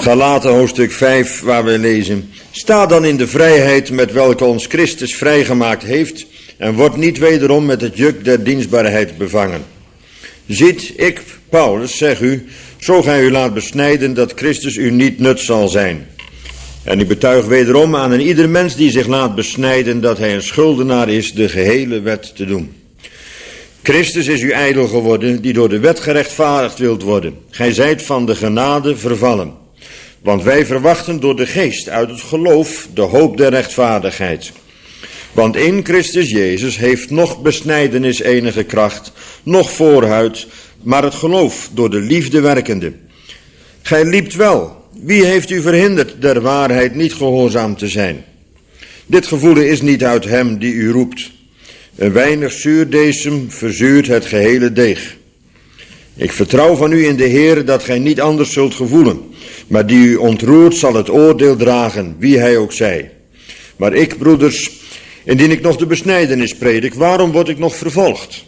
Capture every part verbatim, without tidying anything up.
Galaten hoofdstuk vijf, waar we lezen: sta dan in de vrijheid met welke ons Christus vrijgemaakt heeft, en word niet wederom met het juk der dienstbaarheid bevangen. Ziet, ik, Paulus, zeg u, zo gij u laat besnijden, dat Christus u niet nut zal zijn. En ik betuig wederom aan een ieder mens die zich laat besnijden, dat hij een schuldenaar is de gehele wet te doen. Christus is u ijdel geworden, die door de wet gerechtvaardigd wilt worden. Gij zijt van de genade vervallen. Want wij verwachten door de geest uit het geloof de hoop der rechtvaardigheid. Want in Christus Jezus heeft nog besnijdenis enige kracht, nog voorhuid, maar het geloof door de liefde werkende. Gij liept wel. Wie heeft u verhinderd der waarheid niet gehoorzaam te zijn? Dit gevoelen is niet uit hem die u roept. Een weinig zuurdesem verzuurt het gehele deeg. Ik vertrouw van u in de Heer dat gij niet anders zult gevoelen, maar die u ontroert zal het oordeel dragen, wie hij ook zij. Maar ik, broeders, indien ik nog de besnijdenis predik, waarom word ik nog vervolgd?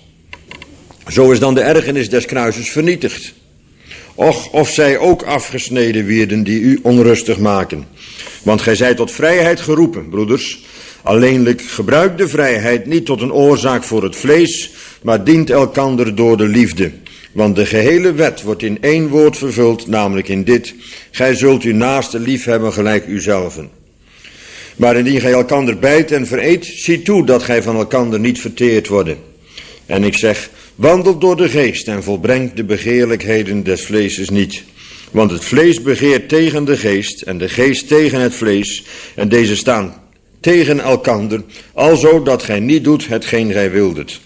Zo is dan de ergernis des kruises vernietigd. Och, of zij ook afgesneden wierden die u onrustig maken. Want gij zijt tot vrijheid geroepen, broeders. Alleenlijk gebruik de vrijheid niet tot een oorzaak voor het vlees, maar dient elkander door de liefde. Want de gehele wet wordt in één woord vervuld, namelijk in dit: gij zult uw naaste lief hebben gelijk uzelven. Maar indien gij elkander bijt en vereet, zie toe dat gij van elkander niet verteerd worden. En ik zeg, wandel door de geest en volbrengt de begeerlijkheden des vleeses niet. Want het vlees begeert tegen de geest en de geest tegen het vlees, en deze staan tegen elkander, alzo dat gij niet doet hetgeen gij wildet.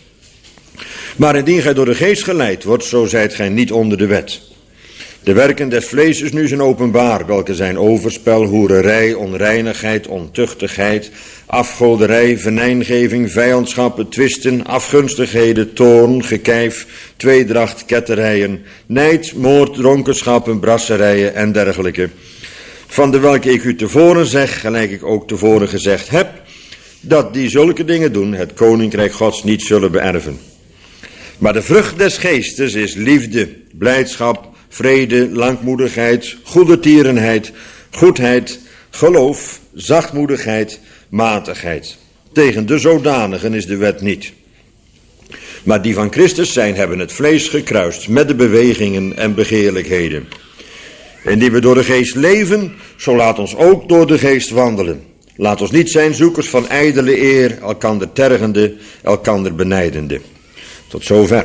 Maar indien gij door de geest geleid wordt, zo zijt gij niet onder de wet. De werken des vleeses nu zijn openbaar, welke zijn overspel, hoererij, onreinigheid, ontuchtigheid, afgoderij, venijngeving, vijandschappen, twisten, afgunstigheden, toorn, gekijf, tweedracht, ketterijen, nijd, moord, dronkenschappen, brasserijen en dergelijke. Van de welke ik u tevoren zeg, gelijk ik ook tevoren gezegd heb, dat die zulke dingen doen, het koninkrijk Gods niet zullen beërven. Maar de vrucht des geestes is liefde, blijdschap, vrede, langmoedigheid, goedertierenheid, goedheid, geloof, zachtmoedigheid, matigheid. Tegen de zodanigen is de wet niet. Maar die van Christus zijn, hebben het vlees gekruist met de bewegingen en begeerlijkheden. Indien we door de geest leven, zo laat ons ook door de geest wandelen. Laat ons niet zijn zoekers van ijdele eer, elkander tergende, elkander benijdende. Tot zover.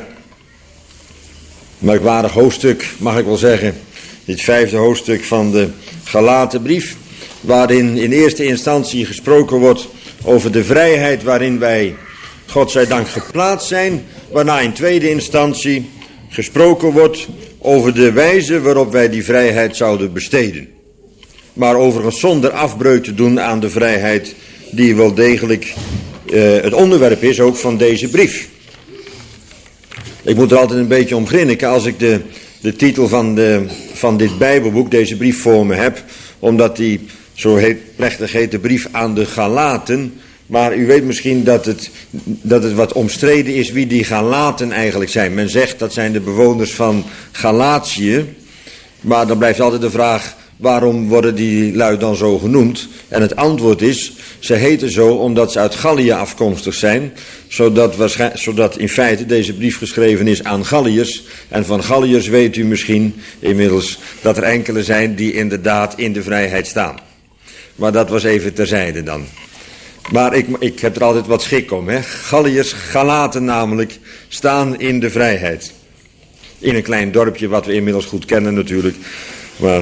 Merkwaardig hoofdstuk, mag ik wel zeggen. Dit vijfde hoofdstuk van de Galatenbrief, waarin in eerste instantie gesproken wordt over de vrijheid waarin wij, godzijdank, geplaatst zijn, waarna in tweede instantie gesproken wordt over de wijze waarop wij die vrijheid zouden besteden. Maar overigens zonder afbreuk te doen aan de vrijheid die wel degelijk uh, het onderwerp is ook van deze brief. Ik moet er altijd een beetje om grinniken als ik de, de titel van, de, van dit Bijbelboek, deze brief voor me heb, omdat die zo heet, plechtig heet de brief aan de Galaten. Maar u weet misschien dat het, dat het wat omstreden is wie die Galaten eigenlijk zijn. Men zegt dat zijn de bewoners van Galatië. Maar dan blijft altijd de vraag, waarom worden die lui dan zo genoemd? En het antwoord is, ze heten zo omdat ze uit Gallië afkomstig zijn. Zodat, waarschijnlijk, zodat in feite deze brief geschreven is aan Galliërs. En van Galliërs weet u misschien inmiddels dat er enkele zijn die inderdaad in de vrijheid staan. Maar dat was even terzijde dan. Maar ik, ik heb er altijd wat schik om. Hè? Galliërs, Galaten namelijk, staan in de vrijheid. In een klein dorpje wat we inmiddels goed kennen natuurlijk. Maar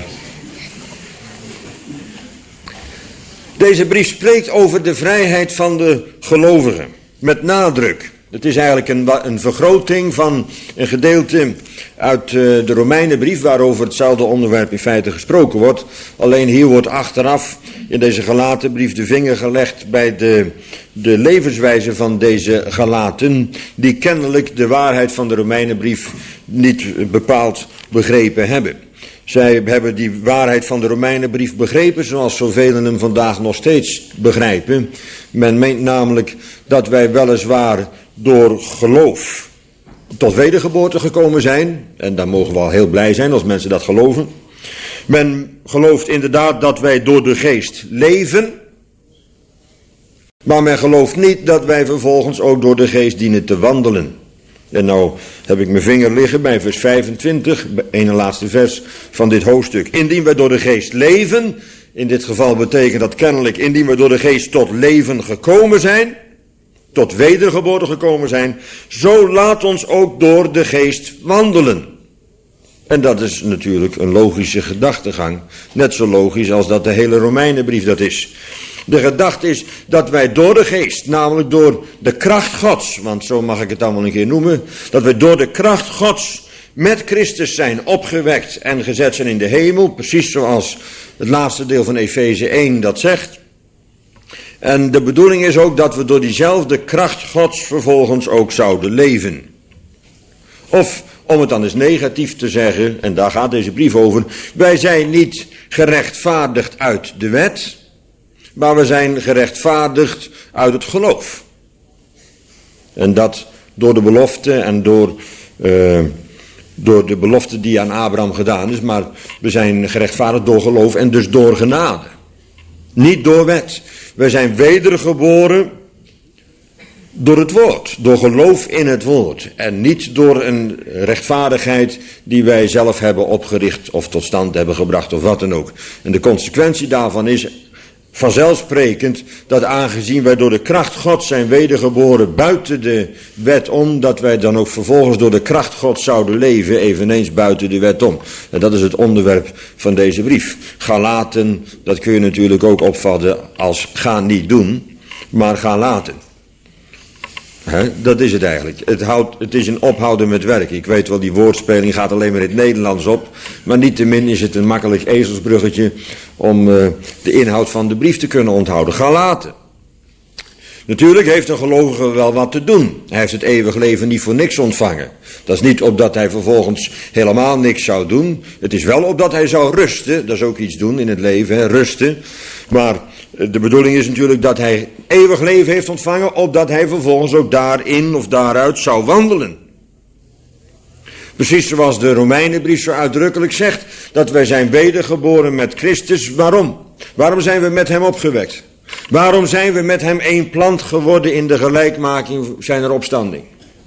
deze brief spreekt over de vrijheid van de gelovigen. Met nadruk. Het is eigenlijk een, een vergroting van een gedeelte uit uh, de Romeinenbrief, waarover hetzelfde onderwerp in feite gesproken wordt. Alleen hier wordt achteraf in deze Galatenbrief de vinger gelegd bij de, de levenswijze van deze Galaten, die kennelijk de waarheid van de Romeinenbrief niet bepaald begrepen hebben. Zij hebben die waarheid van de Romeinenbrief begrepen zoals zoveel hem vandaag nog steeds begrijpen. Men meent namelijk dat wij weliswaar door geloof tot wedergeboorte gekomen zijn. En daar mogen we al heel blij zijn als mensen dat geloven. Men gelooft inderdaad dat wij door de geest leven, maar men gelooft niet dat wij vervolgens ook door de geest dienen te wandelen. En nou heb ik mijn vinger liggen bij vers vijfentwintig, ene laatste vers van dit hoofdstuk. Indien wij door de geest leven, in dit geval betekent dat kennelijk indien wij door de geest tot leven gekomen zijn, tot wedergeboorte gekomen zijn, zo laat ons ook door de geest wandelen. En dat is natuurlijk een logische gedachtegang, net zo logisch als dat de hele Romeinenbrief dat is. De gedachte is dat wij door de geest, namelijk door de kracht Gods, want zo mag ik het allemaal een keer noemen, dat wij door de kracht Gods met Christus zijn opgewekt en gezet zijn in de hemel, precies zoals het laatste deel van Efeze één dat zegt. En de bedoeling is ook dat we door diezelfde kracht Gods vervolgens ook zouden leven. Of, om het dan eens negatief te zeggen, en daar gaat deze brief over, wij zijn niet gerechtvaardigd uit de wet, maar we zijn gerechtvaardigd uit het geloof. En dat door de belofte en door, uh, door de belofte die aan Abraham gedaan is, maar we zijn gerechtvaardigd door geloof en dus door genade. Niet door wet. We zijn wedergeboren door het woord, door geloof in het woord. En niet door een rechtvaardigheid die wij zelf hebben opgericht of tot stand hebben gebracht of wat dan ook. En de consequentie daarvan is vanzelfsprekend dat aangezien wij door de kracht Gods zijn wedergeboren buiten de wet om, dat wij dan ook vervolgens door de kracht Gods zouden leven, eveneens buiten de wet om. En dat is het onderwerp van deze brief. Galaten, dat kun je natuurlijk ook opvatten als ga niet doen, maar ga laten. He, dat is het eigenlijk. Het, houdt, het is een ophouden met werk. Ik weet wel, die woordspeling gaat alleen maar in het Nederlands op. Maar niettemin is het een makkelijk ezelsbruggetje om uh, de inhoud van de brief te kunnen onthouden. Galaten. Natuurlijk heeft een gelovige wel wat te doen. Hij heeft het eeuwig leven niet voor niks ontvangen. Dat is niet opdat hij vervolgens helemaal niks zou doen. Het is wel opdat hij zou rusten. Dat is ook iets doen in het leven, hè, rusten. Maar de bedoeling is natuurlijk dat hij eeuwig leven heeft ontvangen, opdat hij vervolgens ook daarin of daaruit zou wandelen. Precies zoals de Romeinenbrief zo uitdrukkelijk zegt, dat wij zijn wedergeboren met Christus. Waarom? Waarom zijn we met hem opgewekt? Waarom zijn we met hem één plant geworden in de gelijkmaking zijner opstanding?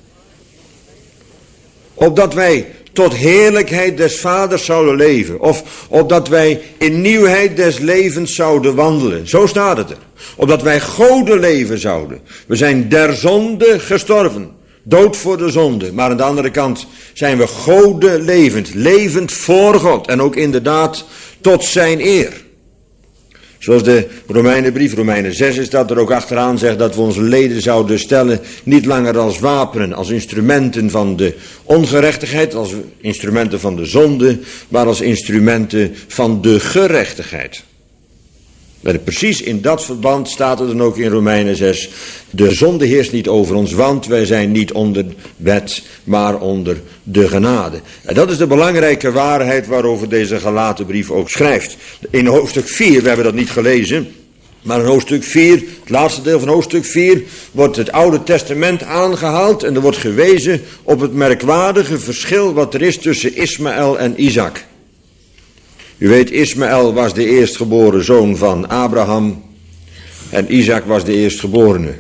Opdat wij tot heerlijkheid des vaders zouden leven. Of opdat wij in nieuwheid des levens zouden wandelen. Zo staat het er. Opdat wij goden leven zouden. We zijn der zonde gestorven. Dood voor de zonde. Maar aan de andere kant zijn we goden levend. Levend voor God. En ook inderdaad tot zijn eer. Zoals de Romeinenbrief, Romeinen zes is dat er ook achteraan zegt dat we onze leden zouden stellen niet langer als wapenen, als instrumenten van de ongerechtigheid, als instrumenten van de zonde, maar als instrumenten van de gerechtigheid. En precies in dat verband staat er dan ook in Romeinen zes, de zonde heerst niet over ons, want wij zijn niet onder wet, maar onder de genade. En dat is de belangrijke waarheid waarover deze Galatenbrief ook schrijft. In hoofdstuk vier, we hebben dat niet gelezen, maar in hoofdstuk vier, het laatste deel van hoofdstuk vier, wordt het Oude Testament aangehaald en er wordt gewezen op het merkwaardige verschil wat er is tussen Ismaël en Isaac. U weet, Ismaël was de eerstgeboren zoon van Abraham en Isaac was de eerstgeborene.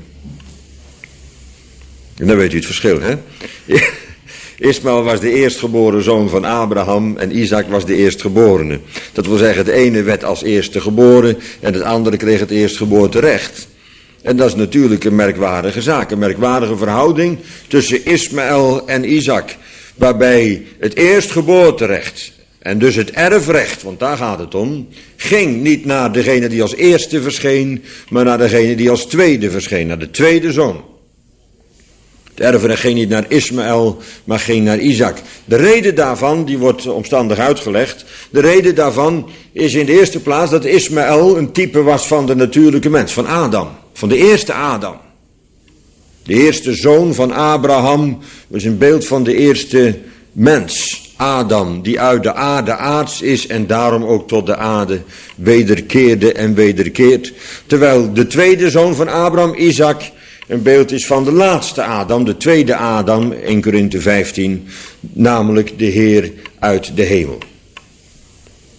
En dan weet u het verschil, hè? Ismaël was de eerstgeboren zoon van Abraham en Isaac was de eerstgeborene. Dat wil zeggen, het ene werd als eerste geboren en het andere kreeg het eerstgeboorterecht. En dat is natuurlijk een merkwaardige zaak, een merkwaardige verhouding tussen Ismaël en Isaac, waarbij het eerstgeboorterecht en dus het erfrecht, want daar gaat het om, ging niet naar degene die als eerste verscheen, maar naar degene die als tweede verscheen, naar de tweede zoon. Het erfrecht ging niet naar Ismaël, maar ging naar Isaac. De reden daarvan, die wordt omstandig uitgelegd, de reden daarvan is in de eerste plaats dat Ismaël een type was van de natuurlijke mens, van Adam, van de eerste Adam. De eerste zoon van Abraham was een beeld van de eerste mens. Adam, die uit de aarde aards is en daarom ook tot de aarde wederkeerde en wederkeert. Terwijl de tweede zoon van Abraham, Isaac, een beeld is van de laatste Adam, de tweede Adam, in Korinthe vijftien, namelijk de Heer uit de hemel.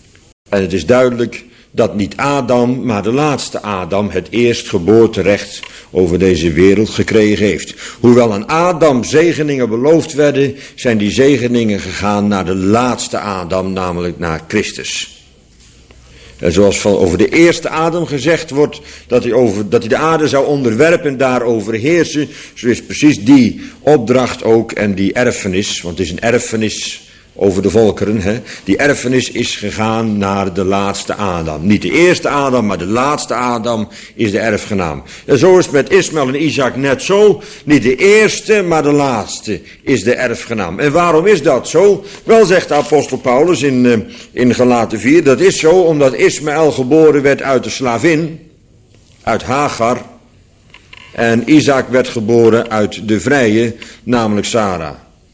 En het is duidelijk dat niet Adam, maar de laatste Adam het eerstgeboorterecht over deze wereld gekregen heeft. Hoewel aan Adam zegeningen beloofd werden, zijn die zegeningen gegaan naar de laatste Adam, namelijk naar Christus. En zoals van over de eerste Adam gezegd wordt, dat hij, over, dat hij de aarde zou onderwerpen en daarover heersen, zo is precies die opdracht ook en die erfenis, want het is een erfenis over de volkeren, hè? Die erfenis is gegaan naar de laatste Adam. Niet de eerste Adam, maar de laatste Adam is de erfgenaam. En zo is het met Ismaël en Isaac net zo. Niet de eerste, maar de laatste is de erfgenaam. En waarom is dat zo? Wel, zegt de apostel Paulus in, uh, in Galaten vier, dat is zo omdat Ismaël geboren werd uit de slavin, uit Hagar. En Isaac werd geboren uit de vrije, namelijk Sarah.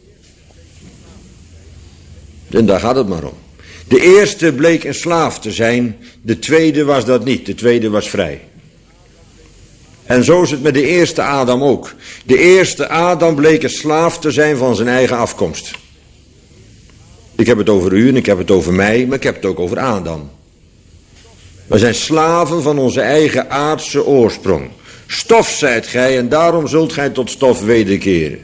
En daar gaat het maar om. De eerste bleek een slaaf te zijn, de tweede was dat niet, de tweede was vrij. En zo is het met de eerste Adam ook. De eerste Adam bleek een slaaf te zijn van zijn eigen afkomst. Ik heb het over u en ik heb het over mij, maar ik heb het ook over Adam. We zijn slaven van onze eigen aardse oorsprong. Stof zijt gij en daarom zult gij tot stof wederkeren.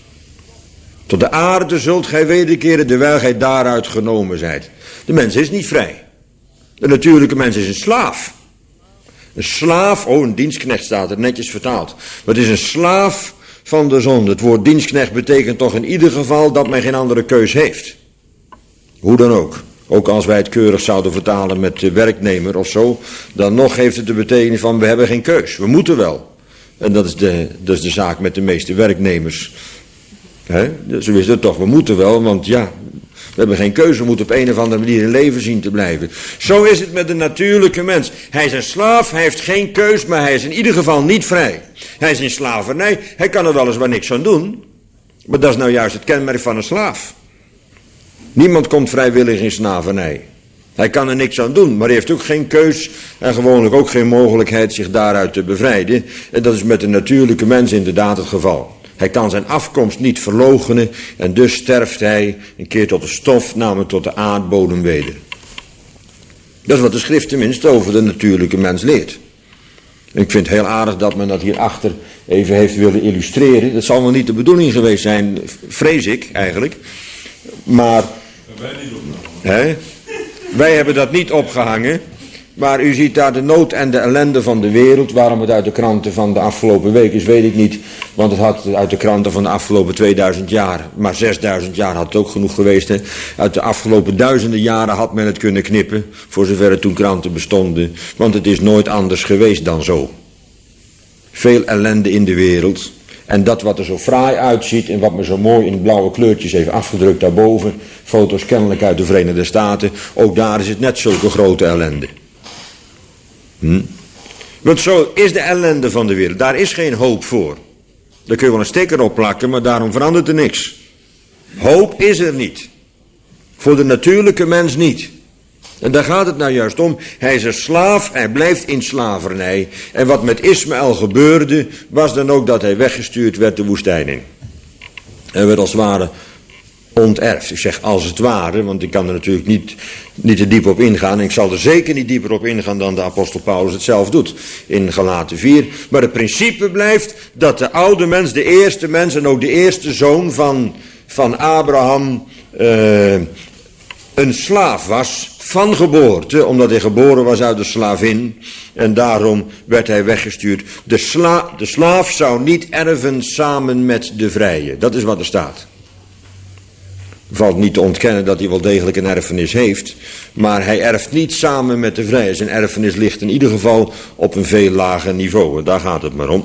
Tot de aarde zult gij wederkeren, terwijl gij daaruit genomen zijt. De mens is niet vrij. De natuurlijke mens is een slaaf. Een slaaf, oh een dienstknecht staat er netjes vertaald. Maar het is een slaaf van de zonde. Het woord dienstknecht betekent toch in ieder geval dat men geen andere keus heeft. Hoe dan ook. Ook als wij het keurig zouden vertalen met werknemer of zo. Dan nog heeft het de betekenis van we hebben geen keus. We moeten wel. En dat is de, dat is de zaak met de meeste werknemers. He, zo is het toch, we moeten wel, want ja, we hebben geen keuze, we moeten op een of andere manier in leven zien te blijven. Zo is het met de natuurlijke mens. Hij is een slaaf, hij heeft geen keus, maar hij is in ieder geval niet vrij. Hij is in slavernij, hij kan er weliswaar niks aan doen, maar dat is nou juist het kenmerk van een slaaf. Niemand komt vrijwillig in slavernij. Hij kan er niks aan doen, maar hij heeft ook geen keus en gewoonlijk ook geen mogelijkheid zich daaruit te bevrijden. En dat is met de natuurlijke mens inderdaad het geval. Hij kan zijn afkomst niet verloochenen en dus sterft hij een keer tot de stof, namelijk tot de aardbodem weder. Dat is wat de schrift tenminste over de natuurlijke mens leert. En ik vind het heel aardig dat men dat hierachter even heeft willen illustreren. Dat zal wel niet de bedoeling geweest zijn, vrees ik eigenlijk. Maar hè, wij hebben dat niet opgehangen. Maar u ziet daar de nood en de ellende van de wereld. Waarom het uit de kranten van de afgelopen week is, weet ik niet. Want het had uit de kranten van de afgelopen tweeduizend jaar, maar zesduizend jaar had het ook genoeg geweest. Hè. Uit de afgelopen duizenden jaren had men het kunnen knippen. Voor zover het toen kranten bestonden. Want het is nooit anders geweest dan zo. Veel ellende in de wereld. En dat wat er zo fraai uitziet en wat me zo mooi in blauwe kleurtjes heeft afgedrukt daarboven. Foto's kennelijk uit de Verenigde Staten. Ook daar is het net zulke grote ellende. Hm? Want zo is de ellende van de wereld. Daar is geen hoop voor. Daar kun je wel een sticker op plakken, maar daarom verandert er niks. Hoop is er niet. Voor de natuurlijke mens niet. En daar gaat het nou juist om. Hij is een slaaf, hij blijft in slavernij. En wat met Ismaël gebeurde, was dan ook dat hij weggestuurd werd de woestijn in. En werd als het ware onterfd. Ik zeg als het ware, want ik kan er natuurlijk niet, niet te diep op ingaan. En ik zal er zeker niet dieper op ingaan dan de apostel Paulus het zelf doet in Galaten vier. Maar het principe blijft dat de oude mens, de eerste mens en ook de eerste zoon van, van Abraham uh, een slaaf was van geboorte, omdat hij geboren was uit de slavin. En daarom werd hij weggestuurd. De, sla, de slaaf zou niet erven samen met de vrije. Dat is wat er staat. Valt niet te ontkennen dat hij wel degelijk een erfenis heeft. Maar hij erft niet samen met de vrije. Zijn erfenis ligt in ieder geval op een veel lager niveau. En daar gaat het maar om.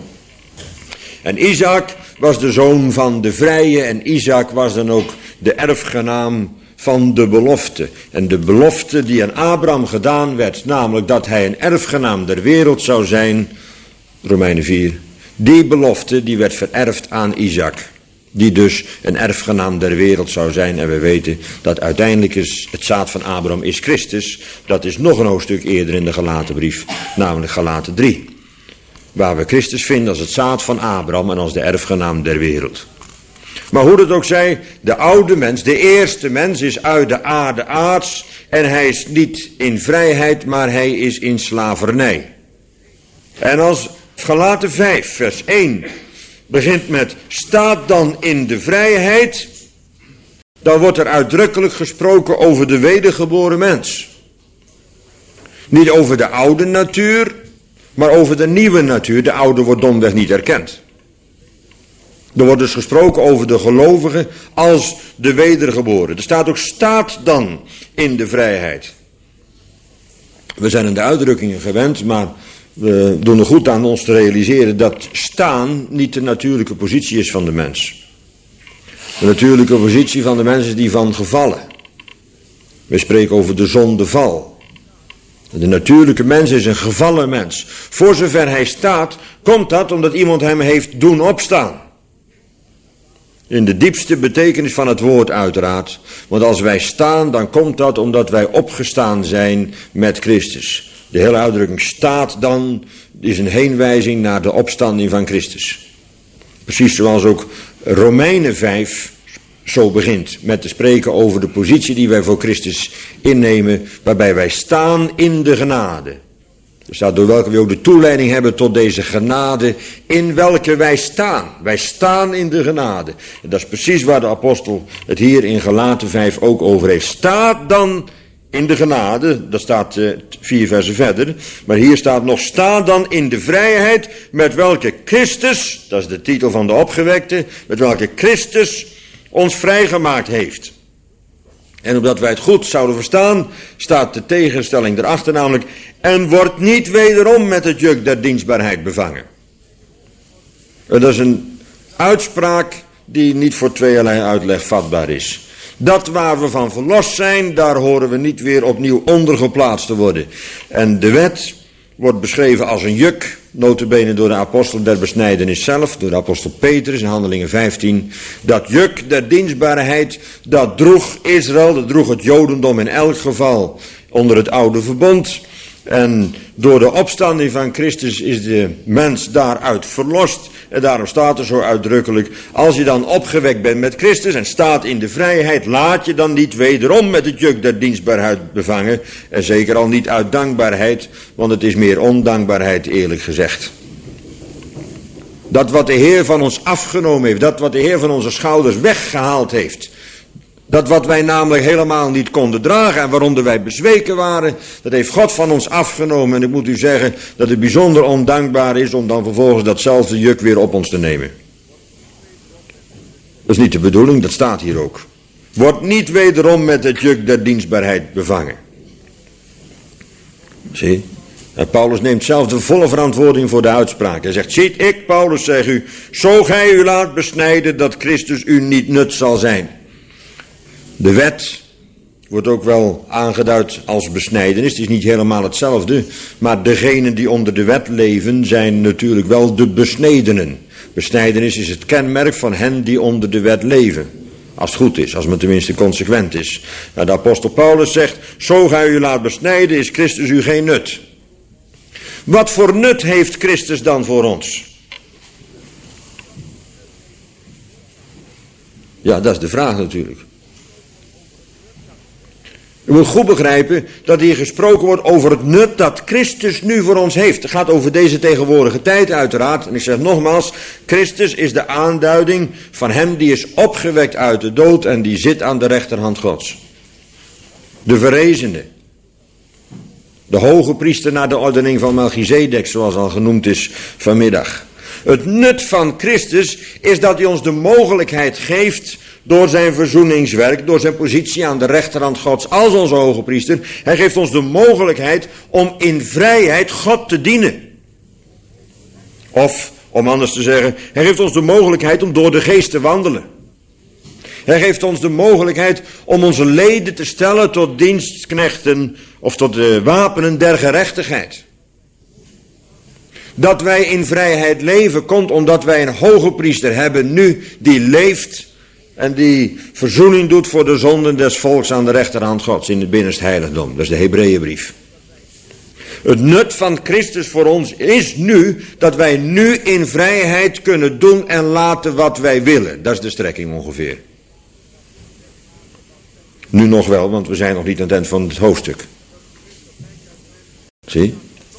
En Isaac was de zoon van de vrije. En Isaac was dan ook de erfgenaam van de belofte. En de belofte die aan Abraham gedaan werd. Namelijk dat hij een erfgenaam der wereld zou zijn. Romeinen vier. Die belofte die werd vererfd aan Isaac. Die dus een erfgenaam der wereld zou zijn. En we weten dat uiteindelijk is het zaad van Abraham is Christus. Dat is nog een hoofdstuk eerder in de Galatenbrief. Namelijk Galaten drie. Waar we Christus vinden als het zaad van Abraham en als de erfgenaam der wereld. Maar hoe het ook zij, de oude mens, de eerste mens is uit de aarde aards en hij is niet in vrijheid, maar hij is in slavernij. En als Galaten vijf vers één begint met staat dan in de vrijheid, dan wordt er uitdrukkelijk gesproken over de wedergeboren mens. Niet over de oude natuur, maar over de nieuwe natuur. De oude wordt domweg niet erkend. Er wordt dus gesproken over de gelovigen als de wedergeboren. Er staat ook staat dan in de vrijheid. We zijn aan de uitdrukkingen gewend, maar we doen er goed aan ons te realiseren dat staan niet de natuurlijke positie is van de mens. De natuurlijke positie van de mens is die van gevallen. We spreken over de zondeval. De natuurlijke mens is een gevallen mens. Voor zover hij staat, komt dat omdat iemand hem heeft doen opstaan. In de diepste betekenis van het woord uiteraard. Want als wij staan, dan komt dat omdat wij opgestaan zijn met Christus. De hele uitdrukking staat dan is een heenwijzing naar de opstanding van Christus. Precies zoals ook Romeinen vijf zo begint met te spreken over de positie die wij voor Christus innemen, waarbij wij staan in de genade. Er staat door welke we ook de toeleiding hebben tot deze genade in welke wij staan. Wij staan in de genade. En dat is precies waar de apostel het hier in Galaten vijf ook over heeft. Staat dan in de genade, dat staat uh, vier versen verder, maar hier staat nog, sta dan in de vrijheid met welke Christus, dat is de titel van de opgewekte, met welke Christus ons vrijgemaakt heeft. En omdat wij het goed zouden verstaan, staat de tegenstelling erachter namelijk, en wordt niet wederom met het juk der dienstbaarheid bevangen. En dat is een uitspraak die niet voor tweeërlei uitleg vatbaar is. Dat waar we van verlost zijn, daar horen we niet weer opnieuw ondergeplaatst te worden. En de wet wordt beschreven als een juk, nota bene door de apostel der besnijdenis zelf, door de apostel Petrus in Handelingen vijftien. Dat juk der dienstbaarheid, dat droeg Israël, dat droeg het Jodendom in elk geval onder het oude verbond. En door de opstanding van Christus is de mens daaruit verlost. En daarom staat er zo uitdrukkelijk, als je dan opgewekt bent met Christus en staat in de vrijheid, laat je dan niet wederom met het juk der dienstbaarheid bevangen. En zeker al niet uit dankbaarheid, want het is meer ondankbaarheid eerlijk gezegd. Dat wat de Heer van ons afgenomen heeft, dat wat de Heer van onze schouders weggehaald heeft, dat wat wij namelijk helemaal niet konden dragen en waaronder wij bezweken waren, dat heeft God van ons afgenomen. En ik moet u zeggen dat het bijzonder ondankbaar is om dan vervolgens datzelfde juk weer op ons te nemen. Dat is niet de bedoeling, dat staat hier ook. Wordt niet wederom met het juk der dienstbaarheid bevangen. Zie, en Paulus neemt zelf de volle verantwoording voor de uitspraak. Hij zegt, ziet ik, Paulus, zeg u, zo gij u laat besnijden dat Christus u niet nut zal zijn. De wet wordt ook wel aangeduid als besnijdenis. Het is niet helemaal hetzelfde. Maar degenen die onder de wet leven zijn natuurlijk wel de besnedenen. Besnijdenis is het kenmerk van hen die onder de wet leven. Als het goed is, als men tenminste consequent is. Nou, de apostel Paulus zegt, zo gij u laat besnijden is Christus u geen nut. Wat voor nut heeft Christus dan voor ons? Ja, dat is de vraag natuurlijk. U moet goed begrijpen dat hier gesproken wordt over het nut dat Christus nu voor ons heeft. Het gaat over deze tegenwoordige tijd uiteraard. En ik zeg nogmaals, Christus is de aanduiding van hem die is opgewekt uit de dood en die zit aan de rechterhand Gods. De verrezene. De hoge priester naar de ordening van Melchizedek, zoals al genoemd is vanmiddag. Het nut van Christus is dat hij ons de mogelijkheid geeft door zijn verzoeningswerk, door zijn positie aan de rechterhand Gods als onze hoge priester. Hij geeft ons de mogelijkheid om in vrijheid God te dienen. Of, om anders te zeggen, hij geeft ons de mogelijkheid om door de geest te wandelen. Hij geeft ons de mogelijkheid om onze leden te stellen tot dienstknechten of tot de wapenen der gerechtigheid. Dat wij in vrijheid leven komt omdat wij een hoge priester hebben nu die leeft en die verzoening doet voor de zonden des volks aan de rechterhand Gods in het binnenste heiligdom. Dat is de Hebreeënbrief. Het nut van Christus voor ons is nu dat wij nu in vrijheid kunnen doen en laten wat wij willen. Dat is de strekking ongeveer. Nu nog wel, want we zijn nog niet aan het eind van het hoofdstuk. Zie?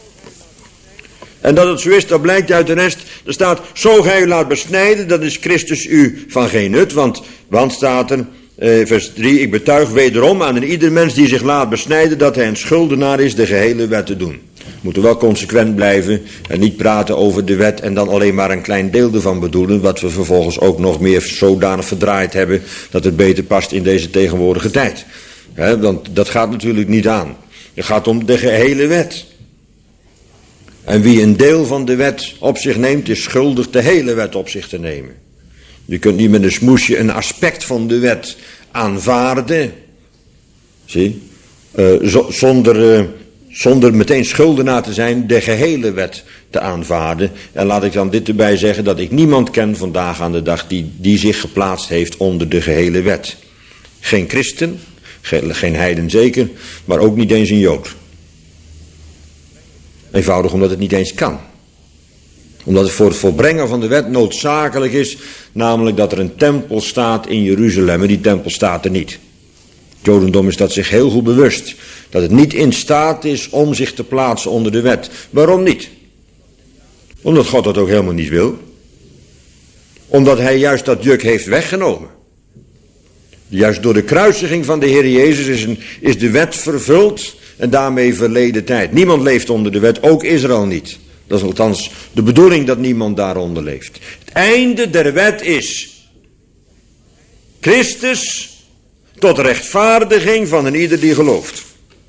En dat het zo is, dat blijkt uit de rest. Er staat, zo gij u laat besnijden, dat is Christus u van geen nut. Want, want staat er, eh, vers drie, ik betuig wederom aan een ieder mens die zich laat besnijden, dat hij een schuldenaar is de gehele wet te doen. We moeten wel consequent blijven en niet praten over de wet en dan alleen maar een klein deel ervan bedoelen, wat we vervolgens ook nog meer zodanig verdraaid hebben, dat het beter past in deze tegenwoordige tijd. He, want dat gaat natuurlijk niet aan. Het gaat om de gehele wet. En wie een deel van de wet op zich neemt, is schuldig de hele wet op zich te nemen. Je kunt niet met een smoesje een aspect van de wet aanvaarden. Zie? Uh, zo, zonder, uh, zonder meteen schuldenaar te zijn, de gehele wet te aanvaarden. En laat ik dan dit erbij zeggen, dat ik niemand ken vandaag aan de dag die, die zich geplaatst heeft onder de gehele wet. Geen christen, geen, geen heiden zeker, maar ook niet eens een jood. Eenvoudig omdat het niet eens kan. Omdat het voor het volbrengen van de wet noodzakelijk is, namelijk dat er een tempel staat in Jeruzalem en die tempel staat er niet. Het Jodendom is dat zich heel goed bewust, dat het niet in staat is om zich te plaatsen onder de wet. Waarom niet? Omdat God dat ook helemaal niet wil. Omdat hij juist dat juk heeft weggenomen. Juist door de kruisiging van de Heer Jezus is, een, is de wet vervuld en daarmee verleden tijd. Niemand leeft onder de wet, ook Israël niet. Dat is althans de bedoeling dat niemand daaronder leeft. Het einde der wet is Christus tot rechtvaardiging van een ieder die gelooft.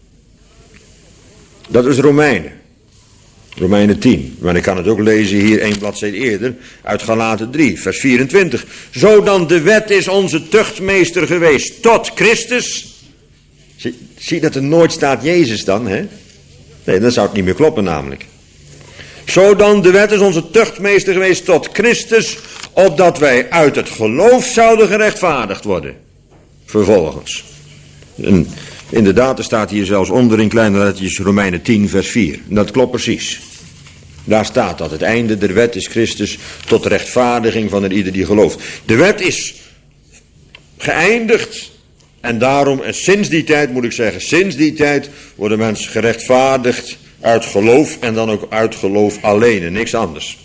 Dat is Romeinen. Romeinen tien. Maar ik kan het ook lezen hier één bladzijde eerder. Uit Galaten drie, vers vierentwintig. Zo dan de wet is onze tuchtmeester geweest tot Christus. Zie, zie dat er nooit staat Jezus dan, hè? Nee, dan zou het niet meer kloppen namelijk. Zo dan de wet is onze tuchtmeester geweest tot Christus, opdat wij uit het geloof zouden gerechtvaardigd worden. Vervolgens. En inderdaad, er staat hier zelfs onder in kleine lettertjes Romeinen tien vers vier. En dat klopt precies. Daar staat dat. Het einde der wet is Christus tot rechtvaardiging van een ieder die gelooft. De wet is geëindigd. En daarom, en sinds die tijd moet ik zeggen, sinds die tijd worden mensen gerechtvaardigd uit geloof en dan ook uit geloof alleen en niks anders.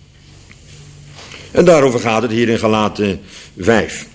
En daarover gaat het hier in Galaten vijf.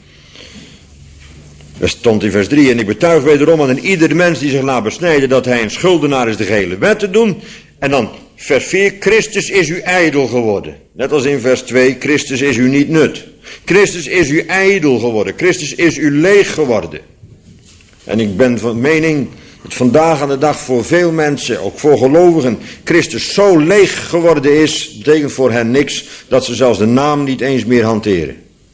Er stond in vers drie, en ik betuig wederom aan een ieder mens die zich laat besnijden dat hij een schuldenaar is de gehele wet te doen. En dan vers vier, Christus is u ijdel geworden. Net als in vers twee, Christus is u niet nut. Christus is u ijdel geworden. Christus is u leeg geworden. En ik ben van mening dat vandaag aan de dag voor veel mensen, ook voor gelovigen, Christus zo leeg geworden is, betekent voor hen niks, dat ze zelfs de naam niet eens meer hanteren.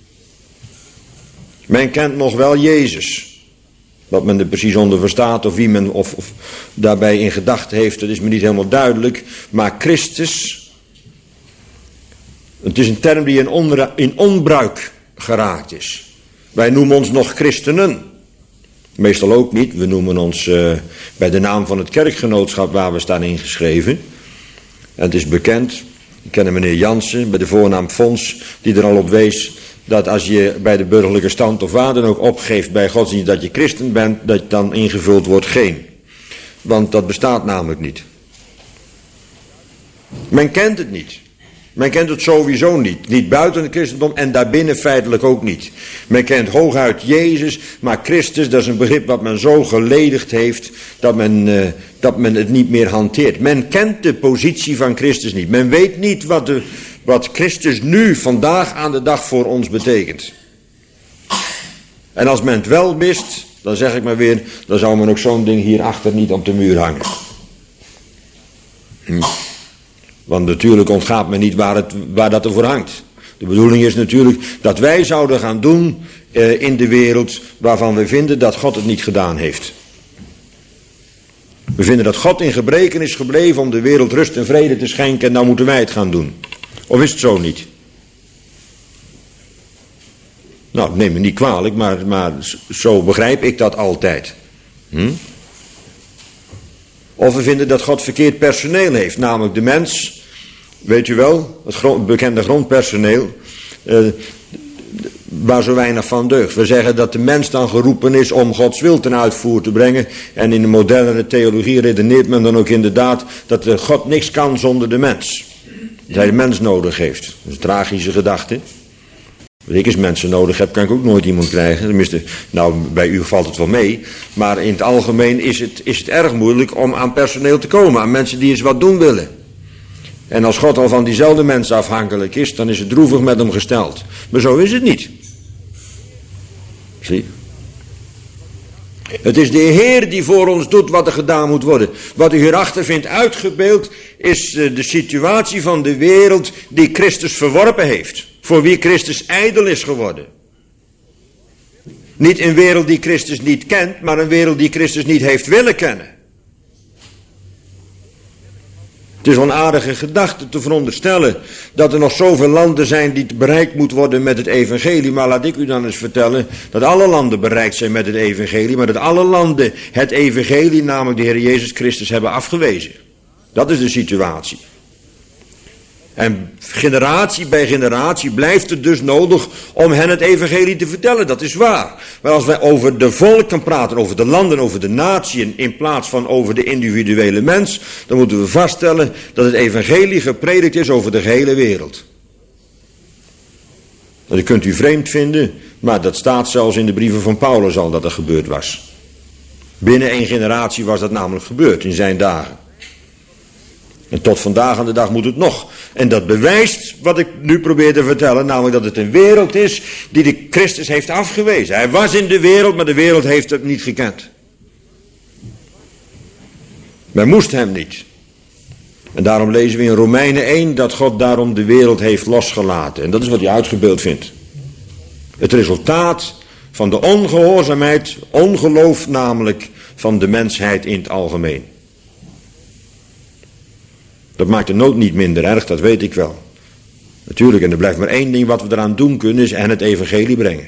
Men kent nog wel Jezus. Wat men er precies onder verstaat of wie men of, of daarbij in gedachten heeft, dat is me niet helemaal duidelijk. Maar Christus, het is een term die in, onder, in onbruik geraakt is. Wij noemen ons nog christenen. Meestal ook niet. We noemen ons uh, bij de naam van het kerkgenootschap waar we staan ingeschreven. En het is bekend, ik ken meneer Jansen bij de voornaam Fons, die er al op wees, dat als je bij de burgerlijke stand of waar dan ook opgeeft bij godsdienst dat je christen bent, dat dan ingevuld wordt geen. Want dat bestaat namelijk niet. Men kent het niet. Men kent het sowieso niet. Niet buiten het christendom en daarbinnen feitelijk ook niet. Men kent hooguit Jezus, maar Christus, dat is een begrip wat men zo geledigd heeft dat men, uh, dat men het niet meer hanteert. Men kent de positie van Christus niet. Men weet niet wat, de, wat Christus nu, vandaag aan de dag voor ons betekent. En als men het wel wist, dan zeg ik maar weer, dan zou men ook zo'n ding hierachter niet op de muur hangen. Hm. Want natuurlijk ontgaat men niet waar, het, waar dat ervoor hangt. De bedoeling is natuurlijk dat wij zouden gaan doen uh, in de wereld waarvan we vinden dat God het niet gedaan heeft. We vinden dat God in gebreken is gebleven om de wereld rust en vrede te schenken en nou moeten wij het gaan doen. Of is het zo niet? Nou, neem me niet kwalijk, maar, maar zo begrijp ik dat altijd. Hm? Of we vinden dat God verkeerd personeel heeft, namelijk de mens, weet u wel, het grond, bekende grondpersoneel, uh, waar zo weinig van deugt. We zeggen dat de mens dan geroepen is om Gods wil ten uitvoer te brengen. En in de moderne theologie redeneert men dan ook inderdaad dat de God niks kan zonder de mens. Dat hij de mens nodig heeft. Dat is een tragische gedachte. Als ik eens mensen nodig heb, kan ik ook nooit iemand krijgen. Tenminste, nou, bij u valt het wel mee. Maar in het algemeen is het, is het erg moeilijk om aan personeel te komen. Aan mensen die eens wat doen willen. En als God al van diezelfde mensen afhankelijk is, dan is het droevig met hem gesteld. Maar zo is het niet. Zie? Het is de Heer die voor ons doet wat er gedaan moet worden. Wat u hierachter vindt uitgebeeld is de situatie van de wereld die Christus verworpen heeft. Voor wie Christus ijdel is geworden. Niet een wereld die Christus niet kent, maar een wereld die Christus niet heeft willen kennen. Het is een aardige gedachte te veronderstellen dat er nog zoveel landen zijn die bereikt moeten worden met het evangelie. Maar laat ik u dan eens vertellen dat alle landen bereikt zijn met het evangelie. Maar dat alle landen het evangelie, namelijk de Heer Jezus Christus, hebben afgewezen. Dat is de situatie. En generatie bij generatie blijft het dus nodig om hen het evangelie te vertellen. Dat is waar. Maar als wij over de volken praten, over de landen, over de natieën, in plaats van over de individuele mens, dan moeten we vaststellen dat het evangelie gepredikt is over de gehele wereld. Dat kunt u vreemd vinden, maar dat staat zelfs in de brieven van Paulus al dat dat gebeurd was. Binnen één generatie was dat namelijk gebeurd in zijn dagen. En tot vandaag aan de dag moet het nog. En dat bewijst wat ik nu probeer te vertellen. Namelijk dat het een wereld is die de Christus heeft afgewezen. Hij was in de wereld, maar de wereld heeft het niet gekend. Men moest hem niet. En daarom lezen we in Romeinen één dat God daarom de wereld heeft losgelaten. En dat is wat hij uitgebeeld vindt. Het resultaat van de ongehoorzaamheid, ongeloof namelijk van de mensheid in het algemeen. Dat maakt de nood niet minder erg, dat weet ik wel. Natuurlijk, en er blijft maar één ding wat we eraan doen kunnen, is hen het evangelie brengen.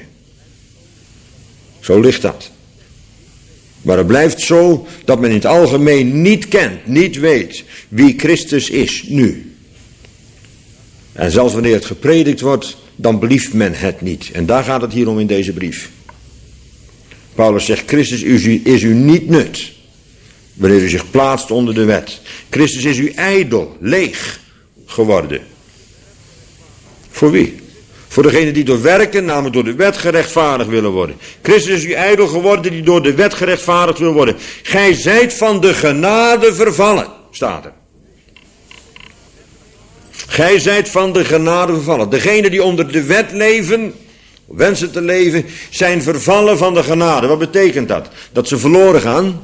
Zo ligt dat. Maar het blijft zo dat men in het algemeen niet kent, niet weet wie Christus is nu. En zelfs wanneer het gepredikt wordt, dan belieft men het niet. En daar gaat het hier om in deze brief. Paulus zegt, Christus is u, is u niet nut. Wanneer u zich plaatst onder de wet. Christus is u ijdel, leeg geworden. Voor wie? Voor degenen die door werken, namelijk door de wet gerechtvaardigd willen worden. Christus is u ijdel geworden die door de wet gerechtvaardigd wil worden. Gij zijt van de genade vervallen, staat er. Gij zijt van de genade vervallen. Degenen die onder de wet leven, wensen te leven, zijn vervallen van de genade. Wat betekent dat? Dat ze verloren gaan?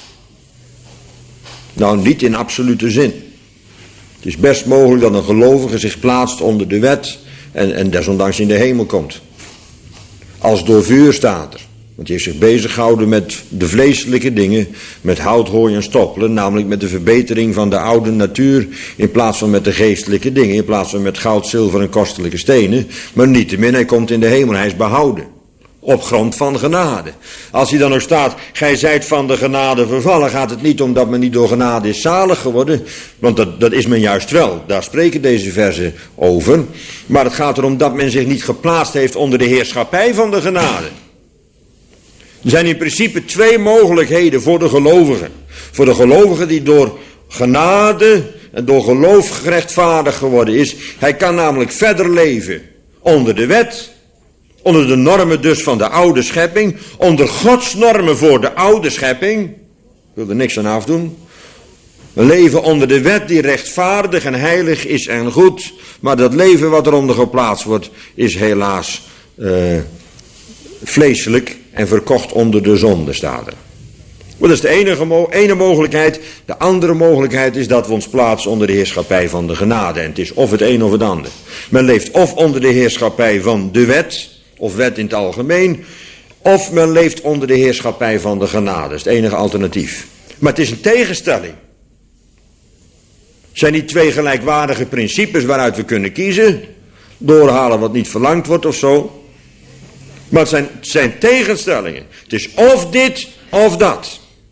Nou, niet in absolute zin. Het is best mogelijk dat een gelovige zich plaatst onder de wet en, en desondanks in de hemel komt. Als door vuur staat er. Want hij heeft zich bezig gehouden met de vleeselijke dingen, met hout, hooi en stoppelen, namelijk met de verbetering van de oude natuur, in plaats van met de geestelijke dingen, in plaats van met goud, zilver en kostelijke stenen. Maar niettemin, hij komt in de hemel, hij is behouden. Op grond van genade. Als hij dan nog staat, gij zijt van de genade vervallen, gaat het niet om dat men niet door genade is zalig geworden, want dat, dat is men juist wel. Daar spreken deze verzen over. Maar het gaat erom dat men zich niet geplaatst heeft onder de heerschappij van de genade. Er zijn in principe twee mogelijkheden voor de gelovigen. Voor de gelovige die door genade en door geloof gerechtvaardigd geworden is. Hij kan namelijk verder leven onder de wet. Onder de normen dus van de oude schepping. Onder Gods normen voor de oude schepping. Ik wil er niks aan afdoen. We leven onder de wet die rechtvaardig en heilig is en goed. Maar dat leven wat eronder geplaatst wordt is helaas uh, vleeselijk en verkocht onder de zonde, staat er. Maar dat is de enige, ene mogelijkheid. De andere mogelijkheid is dat we ons plaatsen onder de heerschappij van de genade. En het is of het een of het ander. Men leeft of onder de heerschappij van de wet, of wet in het algemeen, of men leeft onder de heerschappij van de genade. Dat is het enige alternatief. Maar het is een tegenstelling. Het zijn niet twee gelijkwaardige principes waaruit we kunnen kiezen, doorhalen wat niet verlangd wordt of zo. Maar het zijn, het zijn tegenstellingen. Het is of dit of dat.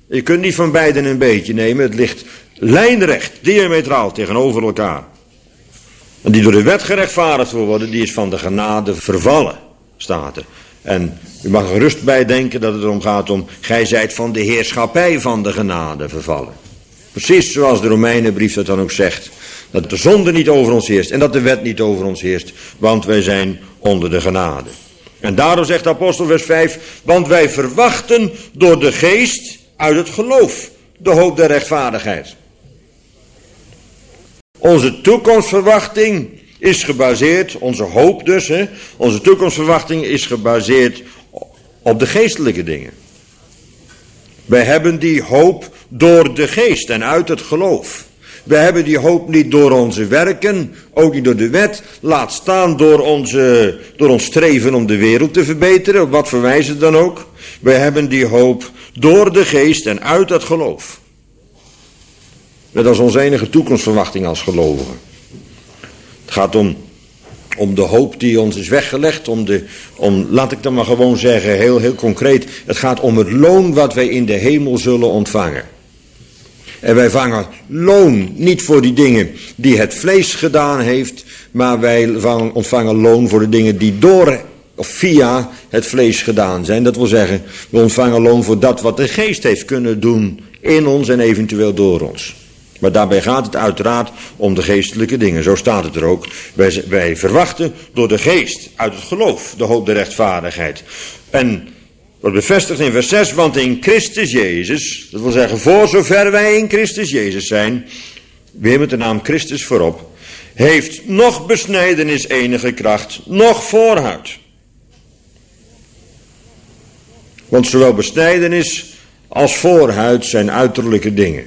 Je kunt niet van beiden een beetje nemen. Het ligt lijnrecht, diametraal tegenover elkaar. En die door de wet gerechtvaardigd wil worden, die is van de genade vervallen, staat er. En u mag er gerust bij denken dat het erom gaat om, gij zijt van de heerschappij van de genade vervallen. Precies zoals de Romeinenbrief dat dan ook zegt. Dat de zonde niet over ons heerst en dat de wet niet over ons heerst, want wij zijn onder de genade. En daarom zegt de apostel vers vijf, want wij verwachten door de geest uit het geloof de hoop der rechtvaardigheid. Onze toekomstverwachting is gebaseerd, onze hoop dus, hè, onze toekomstverwachting is gebaseerd op de geestelijke dingen. Wij hebben die hoop door de geest en uit het geloof. Wij hebben die hoop niet door onze werken, ook niet door de wet, laat staan door, onze, door ons streven om de wereld te verbeteren, op wat voor wijze dan ook. Wij hebben die hoop door de geest en uit het geloof. Dat is onze enige toekomstverwachting als gelovigen. Het gaat om, om de hoop die ons is weggelegd, om de, om, laat ik dan maar gewoon zeggen, heel, heel concreet. Het gaat om het loon wat wij in de hemel zullen ontvangen. En wij vangen loon niet voor die dingen die het vlees gedaan heeft, maar wij ontvangen loon voor de dingen die door of via het vlees gedaan zijn. Dat wil zeggen, we ontvangen loon voor dat wat de geest heeft kunnen doen in ons en eventueel door ons. Maar daarbij gaat het uiteraard om de geestelijke dingen. Zo staat het er ook. Wij, wij verwachten door de geest uit het geloof de hoop der rechtvaardigheid. En wordt bevestigd in vers zes, want in Christus Jezus, dat wil zeggen voor zover wij in Christus Jezus zijn, weer met de naam Christus voorop, heeft nog besnijdenis enige kracht, nog voorhuid. Want zowel besnijdenis als voorhuid zijn uiterlijke dingen.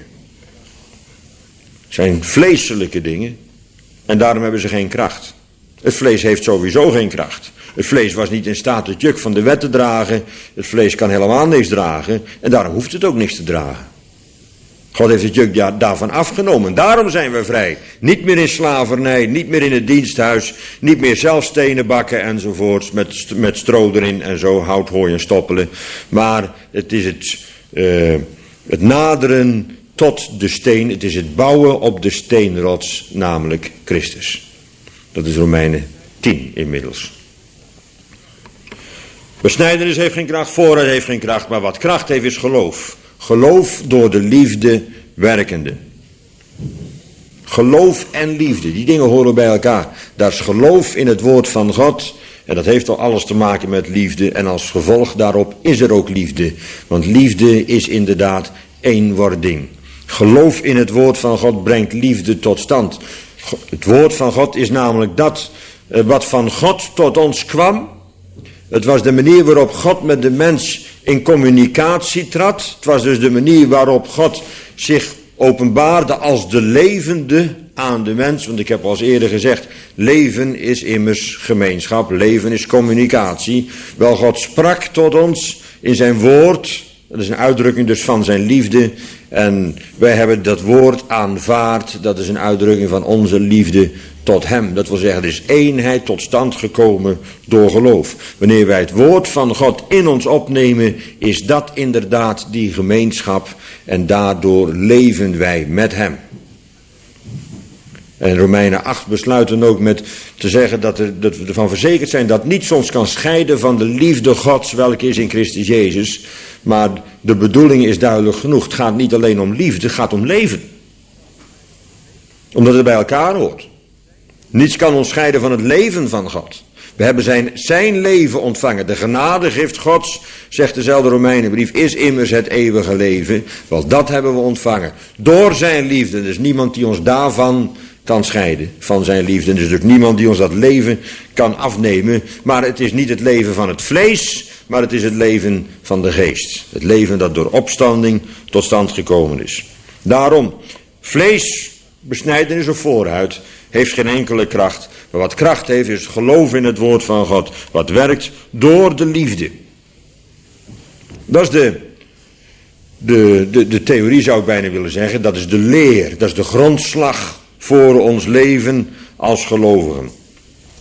Zijn vleeselijke dingen en daarom hebben ze geen kracht. Het vlees heeft sowieso geen kracht. Het vlees was niet in staat het juk van de wet te dragen. Het vlees kan helemaal niks dragen en daarom hoeft het ook niks te dragen. God heeft het juk daarvan afgenomen. Daarom zijn we vrij. Niet meer in slavernij, niet meer in het diensthuis, niet meer zelf stenen bakken enzovoorts met, met stro erin en zo, hout, hooi en stoppelen. Maar het is het, uh, het naderen tot de steen, het is het bouwen op de steenrots, namelijk Christus. Dat is Romeinen tien inmiddels. Besnijdenis heeft geen kracht, vooruit heeft geen kracht, maar wat kracht heeft is geloof. Geloof door de liefde werkende. Geloof en liefde, die dingen horen bij elkaar. Dat is geloof in het woord van God. En dat heeft al alles te maken met liefde. En als gevolg daarop is er ook liefde. Want liefde is inderdaad eenwording. Geloof in het woord van God brengt liefde tot stand. Het woord van God is namelijk dat wat van God tot ons kwam. Het was de manier waarop God met de mens in communicatie trad. Het was dus de manier waarop God zich openbaarde als de levende aan de mens. Want ik heb al eens eerder gezegd, leven is immers gemeenschap, leven is communicatie. Wel, God sprak tot ons in zijn woord. Dat is een uitdrukking dus van zijn liefde. En wij hebben dat woord aanvaard. Dat is een uitdrukking van onze liefde tot hem. Dat wil zeggen, er is eenheid tot stand gekomen door geloof. Wanneer wij het woord van God in ons opnemen, is dat inderdaad die gemeenschap. En daardoor leven wij met hem. En Romeinen acht besluiten ook met te zeggen dat, er, dat we ervan verzekerd zijn dat niets ons kan scheiden van de liefde Gods, welke is in Christus Jezus. Maar de bedoeling is duidelijk genoeg. Het gaat niet alleen om liefde, het gaat om leven. Omdat het bij elkaar hoort. Niets kan ons scheiden van het leven van God. We hebben zijn, zijn leven ontvangen. De genadegift Gods, zegt dezelfde Romeinenbrief, is immers het eeuwige leven. Wel, dat hebben we ontvangen. Door zijn liefde. Er is niemand die ons daarvan kan scheiden. Van zijn liefde. Er is dus niemand die ons dat leven kan afnemen. Maar het is niet het leven van het vlees, maar het is het leven van de geest. Het leven dat door opstanding tot stand gekomen is. Daarom, vlees, besnijdenis of voorhuid, heeft geen enkele kracht. Maar wat kracht heeft is het geloof in het woord van God. Wat werkt door de liefde. Dat is de, de, de, de theorie, zou ik bijna willen zeggen. Dat is de leer. Dat is de grondslag voor ons leven als gelovigen.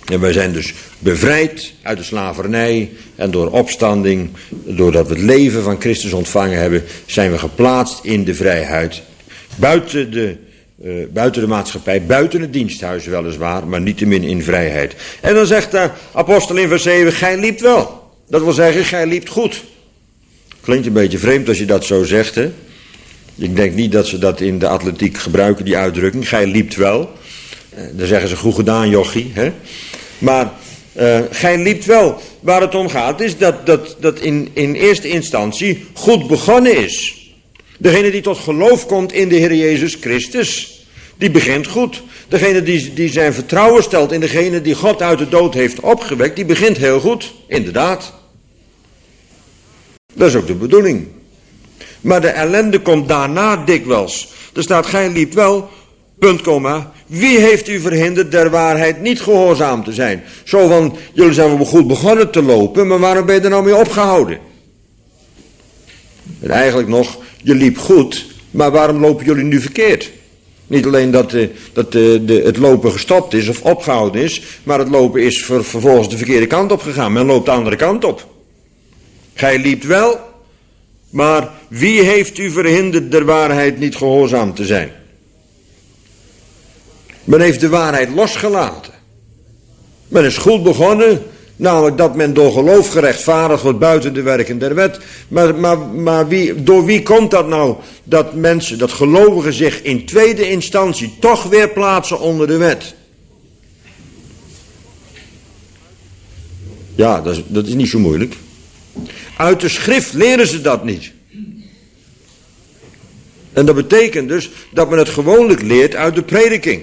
En wij zijn dus bevrijd uit de slavernij en door opstanding, doordat we het leven van Christus ontvangen hebben, zijn we geplaatst in de vrijheid. Buiten de, uh, buiten de maatschappij, buiten het diensthuis weliswaar, maar niettemin in vrijheid. En dan zegt de apostel in vers zeven, gij liept wel. Dat wil zeggen, gij liept goed. Klinkt een beetje vreemd als je dat zo zegt, hè. Ik denk niet dat ze dat in de atletiek gebruiken, die uitdrukking. Gij liept wel. Uh, dan zeggen ze, goed gedaan jochie, hè. Maar uh, gij liept wel. Waar het om gaat is dat dat, dat in, in eerste instantie goed begonnen is. Degene die tot geloof komt in de Heer Jezus Christus, die begint goed. Degene die, die zijn vertrouwen stelt in degene die God uit de dood heeft opgewekt, die begint heel goed. Inderdaad. Dat is ook de bedoeling. Maar de ellende komt daarna dikwijls. Er staat, gij liept wel, punt, komma. Wie heeft u verhinderd der waarheid niet gehoorzaam te zijn? Zo van, jullie zijn wel goed begonnen te lopen, maar waarom ben je er nou mee opgehouden? En eigenlijk nog, je liep goed, maar waarom lopen jullie nu verkeerd? Niet alleen dat, de, dat de, de, het lopen gestopt is of opgehouden is, maar het lopen is ver, vervolgens de verkeerde kant op gegaan. Men loopt de andere kant op. Gij liept wel, maar wie heeft u verhinderd der waarheid niet gehoorzaam te zijn? Men heeft de waarheid losgelaten. Men is goed begonnen, namelijk dat men door geloof gerechtvaardigd wordt buiten de werken der wet. Maar, maar, maar wie, door wie komt dat nou, dat mensen, dat gelovigen zich in tweede instantie toch weer plaatsen onder de wet? Ja, dat is, dat is niet zo moeilijk. Uit de schrift leren ze dat niet. En dat betekent dus dat men het gewoonlijk leert uit de prediking.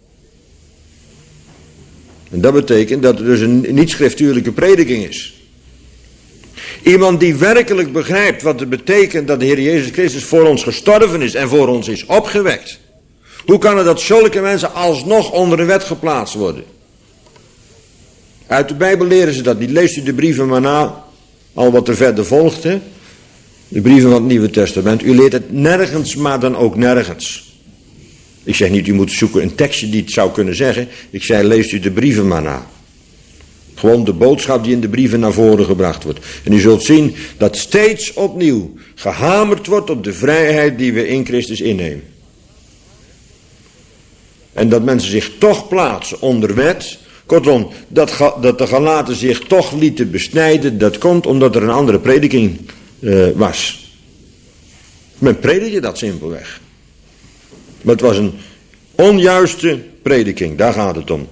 En dat betekent dat er dus een niet-schriftuurlijke prediking is. Iemand die werkelijk begrijpt wat het betekent dat de Heer Jezus Christus voor ons gestorven is en voor ons is opgewekt. Hoe kan het dat zulke mensen alsnog onder de wet geplaatst worden? Uit de Bijbel leren ze dat niet. Leest u de brieven maar na, al wat er verder volgt, hè? De brieven van het Nieuwe Testament. U leert het nergens, maar dan ook nergens. Ik zeg niet, u moet zoeken een tekstje die het zou kunnen zeggen. Ik zei, leest u de brieven maar na. Gewoon de boodschap die in de brieven naar voren gebracht wordt. En u zult zien dat steeds opnieuw gehamerd wordt op de vrijheid die we in Christus innemen. En dat mensen zich toch plaatsen onder wet. Kortom, dat, dat de Galaten zich toch lieten besnijden, dat komt omdat er een andere prediking uh, was. Men predikte dat simpelweg. Maar het was een onjuiste prediking, daar gaat het om.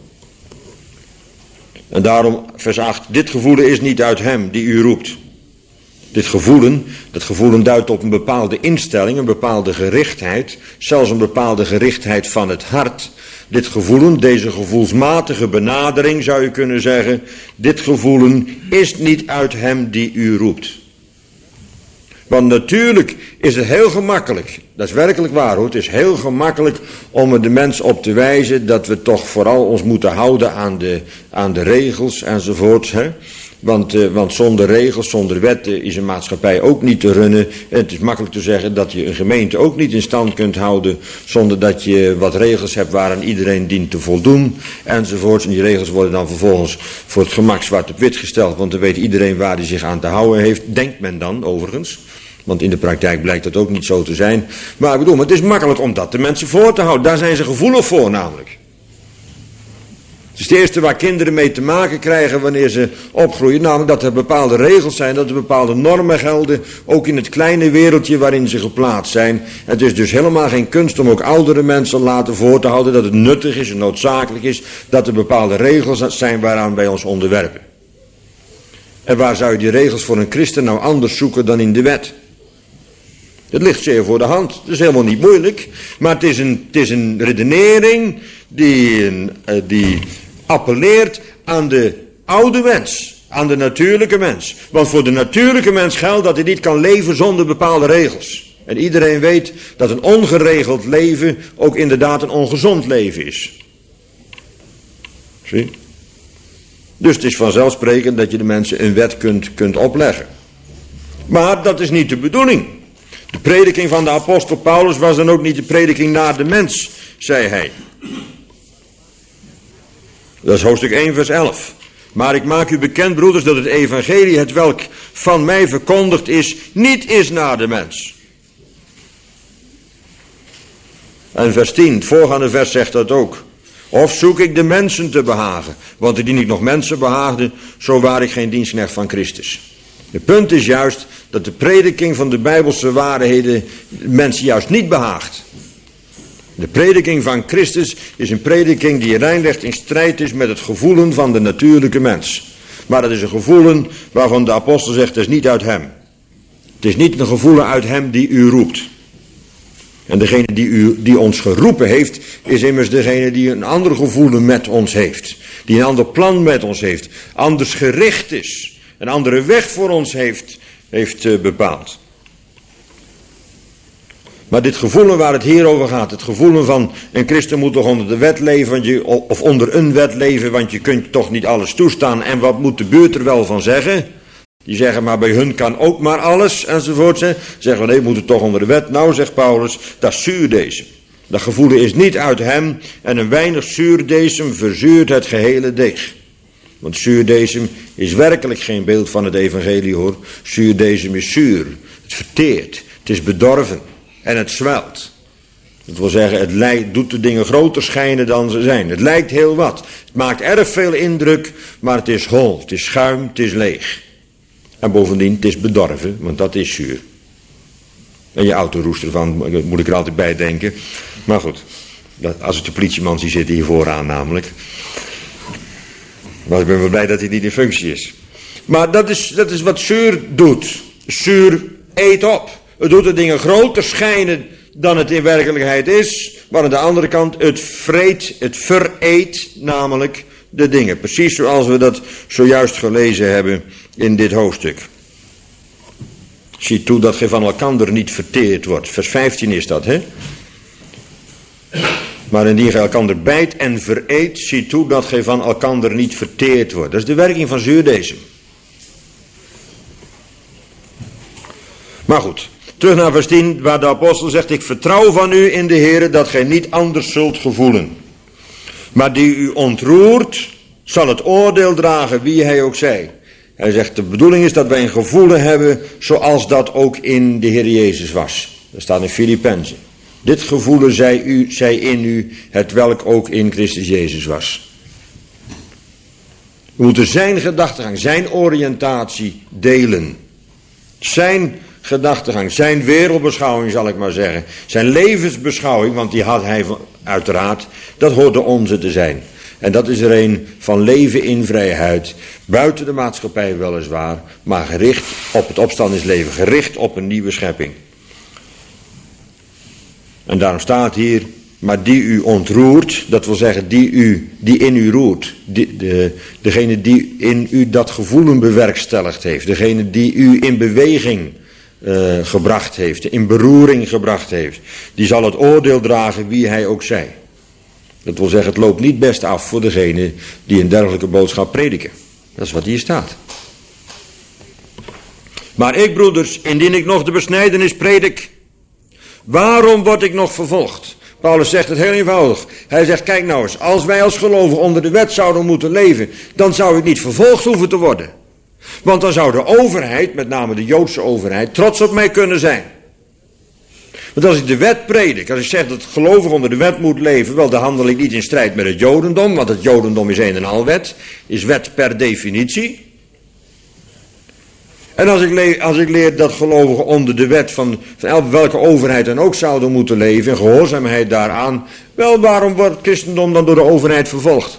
En daarom, vers acht, dit gevoelen is niet uit hem die u roept. Dit gevoelen, dat gevoelen duidt op een bepaalde instelling, een bepaalde gerichtheid, zelfs een bepaalde gerichtheid van het hart. Dit gevoelen, deze gevoelsmatige benadering zou je kunnen zeggen, dit gevoelen is niet uit hem die u roept. Want natuurlijk is het heel gemakkelijk, dat is werkelijk waar hoor, het is heel gemakkelijk om er de mens op te wijzen dat we toch vooral ons moeten houden aan de, aan de regels enzovoorts. Hè? Want, uh, want zonder regels, zonder wetten is een maatschappij ook niet te runnen. En het is makkelijk te zeggen dat je een gemeente ook niet in stand kunt houden zonder dat je wat regels hebt waaraan iedereen dient te voldoen enzovoorts. En die regels worden dan vervolgens voor het gemak zwart op wit gesteld, want dan weet iedereen waar hij zich aan te houden heeft. Denkt men dan overigens. Want in de praktijk blijkt dat ook niet zo te zijn. Maar ik bedoel, het is makkelijk om dat de mensen voor te houden. Daar zijn ze gevoelig voor namelijk. Het is het eerste waar kinderen mee te maken krijgen wanneer ze opgroeien. Namelijk dat er bepaalde regels zijn, dat er bepaalde normen gelden. Ook in het kleine wereldje waarin ze geplaatst zijn. Het is dus helemaal geen kunst om ook oudere mensen laten voor te houden. Dat het nuttig is en noodzakelijk is dat er bepaalde regels zijn waaraan wij ons onderwerpen. En waar zou je die regels voor een christen nou anders zoeken dan in de wet? Het ligt zeer voor de hand. Het is helemaal niet moeilijk. Maar het is een, het is een redenering die, die appelleert aan de oude mens. Aan de natuurlijke mens. Want voor de natuurlijke mens geldt dat hij niet kan leven zonder bepaalde regels. En iedereen weet dat een ongeregeld leven ook inderdaad een ongezond leven is. Zie? Dus het is vanzelfsprekend dat je de mensen een wet kunt, kunt opleggen. Maar dat is niet de bedoeling. De prediking van de apostel Paulus was dan ook niet de prediking naar de mens, zei hij. Dat is hoofdstuk één vers elf. Maar ik maak u bekend, broeders, dat het evangelie, het welk van mij verkondigd is, niet is naar de mens. En vers tien, het voorgaande vers zegt dat ook. Of zoek ik de mensen te behagen, want indien ik nog mensen behaagde, zo waar ik geen dienstknecht van Christus. Het punt is juist dat de prediking van de Bijbelse waarheden mensen juist niet behaagt. De prediking van Christus is een prediking die recht in strijd is met het gevoelen van de natuurlijke mens. Maar dat is een gevoelen waarvan de apostel zegt, het is niet uit hem. Het is niet een gevoelen uit hem die u roept. En degene die, u, die ons geroepen heeft, is immers degene die een ander gevoelen met ons heeft. Die een ander plan met ons heeft. Anders gericht is. Een andere weg voor ons heeft, heeft uh, bepaald. Maar dit gevoelen waar het hier over gaat, het gevoelen van een christen moet toch onder de wet leven, want je, of onder een wet leven, want je kunt toch niet alles toestaan. En wat moet de buurt er wel van zeggen? Die zeggen, maar bij hun kan ook maar alles, enzovoort. Zeggen we, nee, we moeten toch onder de wet. Nou, zegt Paulus, dat is zuurdesem. Dat gevoelen is niet uit hem en een weinig zuurdesem verzuurt het gehele deeg. Want zuurdesem is werkelijk geen beeld van het evangelie, hoor. Zuurdesem is zuur. Het verteert. Het is bedorven. En het zwelt. Dat wil zeggen, het lijkt, doet de dingen groter schijnen dan ze zijn. Het lijkt heel wat. Het maakt erg veel indruk, maar het is hol. Het is schuim, het is leeg. En bovendien, het is bedorven, want dat is zuur. En je auto roest ervan, moet ik er altijd bij denken. Maar goed, dat, als ik de politieman zie zitten hier vooraan namelijk. Maar ik ben wel blij dat hij niet in functie is. Maar dat is, dat is wat zuur doet. Zuur eet op. Het doet de dingen groter schijnen dan het in werkelijkheid is. Maar aan de andere kant, het vreet, het vereet namelijk de dingen. Precies zoals we dat zojuist gelezen hebben in dit hoofdstuk. Zie toe dat gij van elkander niet verteerd wordt. Vers vijftien is dat, hè? Maar indien gij elkander bijt en vereet, zie toe dat gij van elkander niet verteerd wordt. Dat is de werking van zuurdesem. Maar goed, terug naar vers tien, waar de apostel zegt, ik vertrouw van u in de Heere dat gij niet anders zult gevoelen. Maar die u ontroert, zal het oordeel dragen, wie hij ook zij. Hij zegt, de bedoeling is dat wij een gevoelen hebben, zoals dat ook in de Heer Jezus was. Dat staat in Filippenzen. Dit gevoelen zij, u, zij in u, het welk ook in Christus Jezus was. We moeten zijn gedachtegang, zijn oriëntatie delen. Zijn gedachtegang, zijn wereldbeschouwing zal ik maar zeggen. Zijn levensbeschouwing, want die had hij uiteraard, dat hoort de onze te zijn. En dat is er een van leven in vrijheid, buiten de maatschappij weliswaar, maar gericht op het opstandingsleven, gericht op een nieuwe schepping. En daarom staat hier, maar die u ontroert, dat wil zeggen die, u, die in u roert, die, de, degene die in u dat gevoelen bewerkstelligd heeft, degene die u in beweging uh, gebracht heeft, in beroering gebracht heeft, die zal het oordeel dragen wie hij ook zij. Dat wil zeggen, het loopt niet best af voor degene die een dergelijke boodschap prediken. Dat is wat hier staat. Maar ik, broeders, indien ik nog de besnijdenis predik, waarom word ik nog vervolgd? Paulus zegt het heel eenvoudig. Hij zegt, kijk nou eens, als wij als gelovigen onder de wet zouden moeten leven, dan zou ik niet vervolgd hoeven te worden. Want dan zou de overheid, met name de Joodse overheid, trots op mij kunnen zijn. Want als ik de wet predik, als ik zeg dat gelovigen onder de wet moet leven, wel, dan handel ik niet in strijd met het Jodendom, want het Jodendom is een en al wet, is wet per definitie. En als ik, leer, als ik leer dat gelovigen onder de wet van, van welke overheid dan ook zouden moeten leven, in gehoorzaamheid daaraan, wel, waarom wordt het christendom dan door de overheid vervolgd?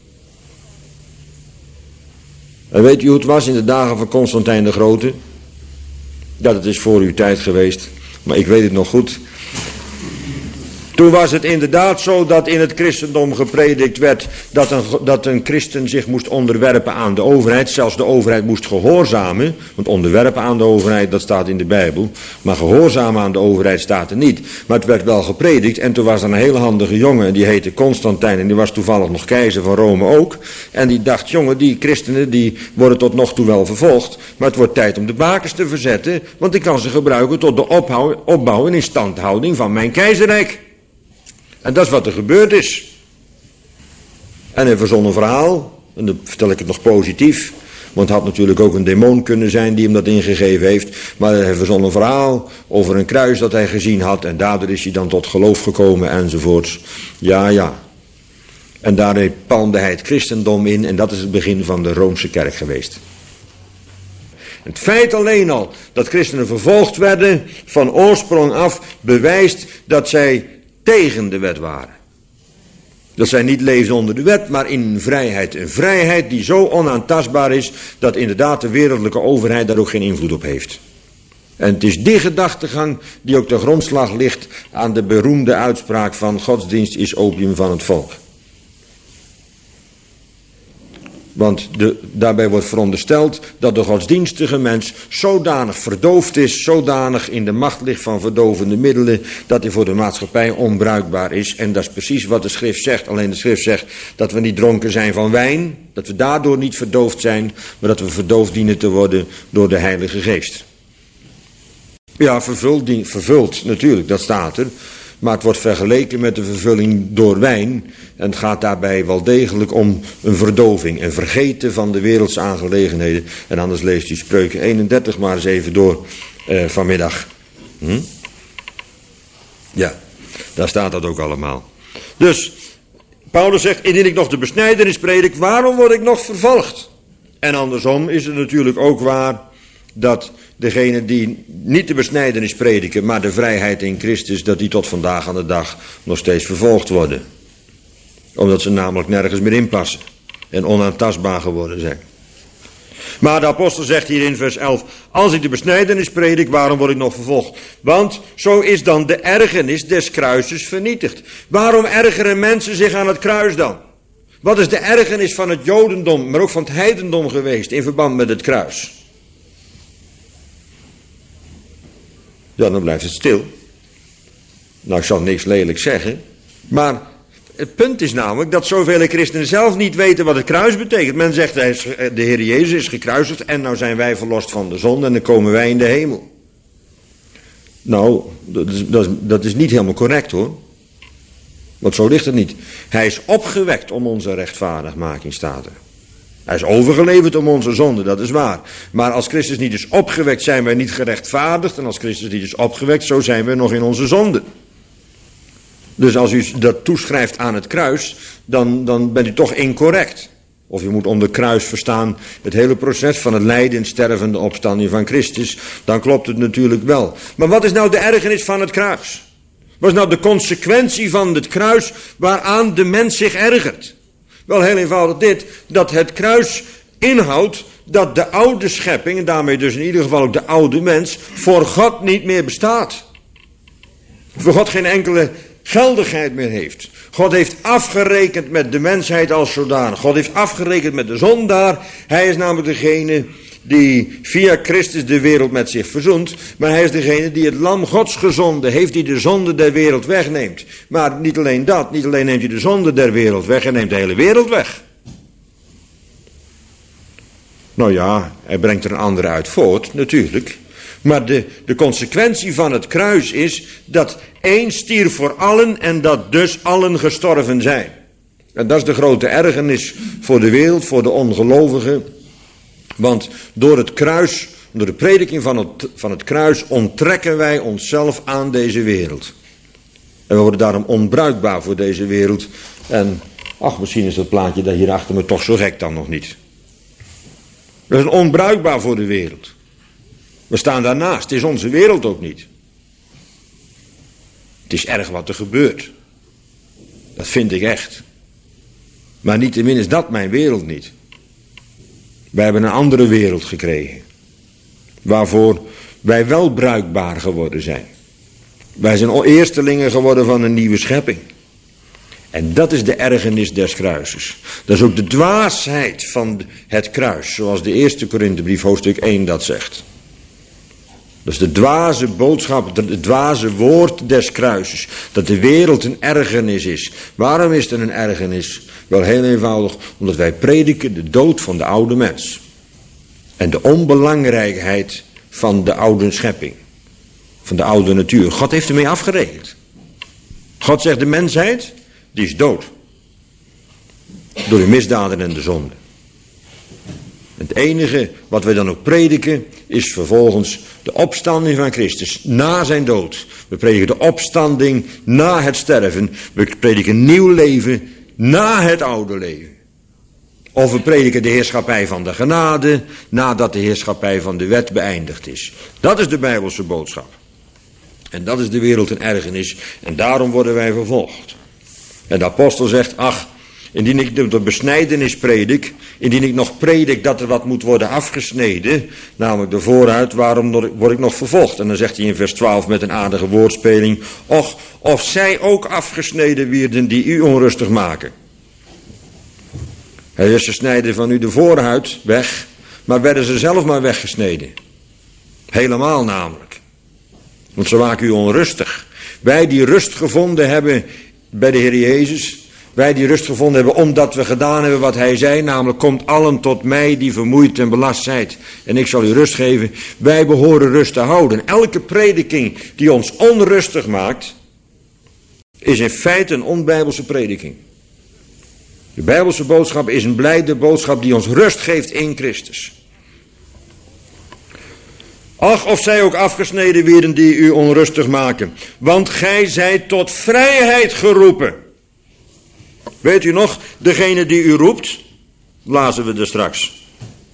En weet u hoe het was in de dagen van Constantijn de Grote? Dat het is voor uw tijd geweest, maar ik weet het nog goed. Toen was het inderdaad zo dat in het christendom gepredikt werd dat een, dat een christen zich moest onderwerpen aan de overheid. Zelfs de overheid moest gehoorzamen. Want onderwerpen aan de overheid, dat staat in de Bijbel. Maar gehoorzamen aan de overheid staat er niet. Maar het werd wel gepredikt. En toen was er een hele handige jongen. Die heette Constantijn. En die was toevallig nog keizer van Rome ook. En die dacht, jongen, die christenen die worden tot nog toe wel vervolgd. Maar het wordt tijd om de bakens te verzetten. Want ik kan ze gebruiken tot de opbouw, opbouw en instandhouding van mijn keizerrijk. En dat is wat er gebeurd is. En hij verzon een verhaal, en dan vertel ik het nog positief, want het had natuurlijk ook een demon kunnen zijn die hem dat ingegeven heeft. Maar hij verzon een verhaal over een kruis dat hij gezien had en daardoor is hij dan tot geloof gekomen enzovoorts. Ja, ja. En daarmee palmde hij het christendom in en dat is het begin van de Roomse kerk geweest. Het feit alleen al dat christenen vervolgd werden van oorsprong af bewijst dat zij tegen de wet waren. Dat zij niet leefden onder de wet, maar in vrijheid. Een vrijheid die zo onaantastbaar is dat inderdaad de wereldlijke overheid daar ook geen invloed op heeft. En het is die gedachtegang die ook de grondslag ligt aan de beroemde uitspraak van godsdienst is opium van het volk. Want de, daarbij wordt verondersteld dat de godsdienstige mens zodanig verdoofd is, zodanig in de macht ligt van verdovende middelen, dat hij voor de maatschappij onbruikbaar is. En dat is precies wat de schrift zegt. Alleen de schrift zegt dat we niet dronken zijn van wijn, dat we daardoor niet verdoofd zijn, maar dat we verdoofd dienen te worden door de Heilige Geest. Ja, vervuld, vervuld natuurlijk, dat staat er. Maar het wordt vergeleken met de vervulling door wijn. En het gaat daarbij wel degelijk om een verdoving. Een vergeten van de wereldse aangelegenheden. En anders leest u Spreuken eenendertig maar eens even door eh, vanmiddag. Hm? Ja, daar staat dat ook allemaal. Dus, Paulus zegt, indien ik nog de besnijdenis predik, waarom word ik nog vervolgd? En andersom is het natuurlijk ook waar dat degenen die niet de besnijdenis prediken, maar de vrijheid in Christus, dat die tot vandaag aan de dag nog steeds vervolgd worden. Omdat ze namelijk nergens meer inpassen en onaantastbaar geworden zijn. Maar de apostel zegt hier in vers elf, als ik de besnijdenis predik, waarom word ik nog vervolgd? Want zo is dan de ergernis des kruises vernietigd. Waarom ergeren mensen zich aan het kruis dan? Wat is de ergernis van het jodendom, maar ook van het heidendom geweest in verband met het kruis? Ja, dan blijft het stil. Nou, ik zal niks lelijk zeggen. Maar het punt is namelijk dat zoveel christenen zelf niet weten wat het kruis betekent. Men zegt, de Heer Jezus is gekruisigd en nou zijn wij verlost van de zonde en dan komen wij in de hemel. Nou, dat is, dat is, dat is niet helemaal correct hoor. Want zo ligt het niet. Hij is opgewekt om onze rechtvaardigmaking, staat er. Hij is overgeleverd om onze zonde, dat is waar. Maar als Christus niet is opgewekt, zijn wij niet gerechtvaardigd. En als Christus niet is opgewekt, zo zijn we nog in onze zonde. Dus als u dat toeschrijft aan het kruis, dan, dan bent u toch incorrect. Of u moet onder kruis verstaan het hele proces van het lijden, sterven en de opstanding van Christus. Dan klopt het natuurlijk wel. Maar wat is nou de ergernis van het kruis? Wat is nou de consequentie van het kruis waaraan de mens zich ergert? Wel heel eenvoudig dit, dat het kruis inhoudt dat de oude schepping, en daarmee dus in ieder geval ook de oude mens, voor God niet meer bestaat. Voor God geen enkele geldigheid meer heeft. God heeft afgerekend met de mensheid als zodanig. God heeft afgerekend met de zondaar. Hij is namelijk degene die via Christus de wereld met zich verzoent. Maar hij is degene die het lam Gods gezonden heeft, die de zonde der wereld wegneemt. Maar niet alleen dat, niet alleen neemt hij de zonde der wereld weg, hij neemt de hele wereld weg. Nou ja, hij brengt er een andere uit voort, natuurlijk. Maar de, de consequentie van het kruis is dat één stierf voor allen en dat dus allen gestorven zijn. En dat is de grote ergernis voor de wereld, voor de ongelovigen. Want door het kruis, door de prediking van het, van het kruis onttrekken wij onszelf aan deze wereld. En we worden daarom onbruikbaar voor deze wereld. En ach, misschien is dat plaatje daar hier achter me toch zo gek dan nog niet. We zijn onbruikbaar voor de wereld. We staan daarnaast. Het is onze wereld ook niet. Het is erg wat er gebeurt. Dat vind ik echt. Maar niettemin is dat mijn wereld niet. Wij hebben een andere wereld gekregen. Waarvoor wij wel bruikbaar geworden zijn. Wij zijn eerstelingen geworden van een nieuwe schepping. En dat is de ergernis des kruises. Dat is ook de dwaasheid van het kruis. Zoals de eerste Korinthebrief hoofdstuk één dat zegt. Dat is de dwaze boodschap, het dwaze woord des kruises. Dat de wereld een ergernis is. Waarom is het een ergernis? Wel heel eenvoudig, omdat wij prediken de dood van de oude mens. En de onbelangrijkheid van de oude schepping. Van de oude natuur. God heeft ermee afgerekend. God zegt de mensheid, die is dood. door de misdaden en de zonden. Het enige wat wij dan ook prediken is vervolgens de opstanding van Christus na zijn dood. We prediken de opstanding na het sterven. We prediken nieuw leven na het oude leven. Of we prediken de heerschappij van de genade nadat de heerschappij van de wet beëindigd is. Dat is de Bijbelse boodschap. En dat is de wereld een ergernis en daarom worden wij vervolgd. En de apostel zegt, ach, indien ik de besnijdenis predik, indien ik nog predik dat er wat moet worden afgesneden, namelijk de vooruit, waarom word ik nog vervolgd? En dan zegt hij in vers twaalf met een aardige woordspeling, och, of zij ook afgesneden wierden die u onrustig maken. Hij zegt, ze snijden van u de voorhuid weg, maar werden ze zelf maar weggesneden. Helemaal namelijk. Want ze maken u onrustig. Wij die rust gevonden hebben bij de Heer Jezus, wij die rust gevonden hebben omdat we gedaan hebben wat hij zei, namelijk komt allen tot mij die vermoeid en belast zijt en ik zal u rust geven. Wij behoren rust te houden. Elke prediking die ons onrustig maakt, is in feite een onbijbelse prediking. De Bijbelse boodschap is een blijde boodschap die ons rust geeft in Christus. Ach, of zij ook afgesneden werden die u onrustig maken. Want gij zijt tot vrijheid geroepen. Weet u nog, degene die u roept, lazen we er straks.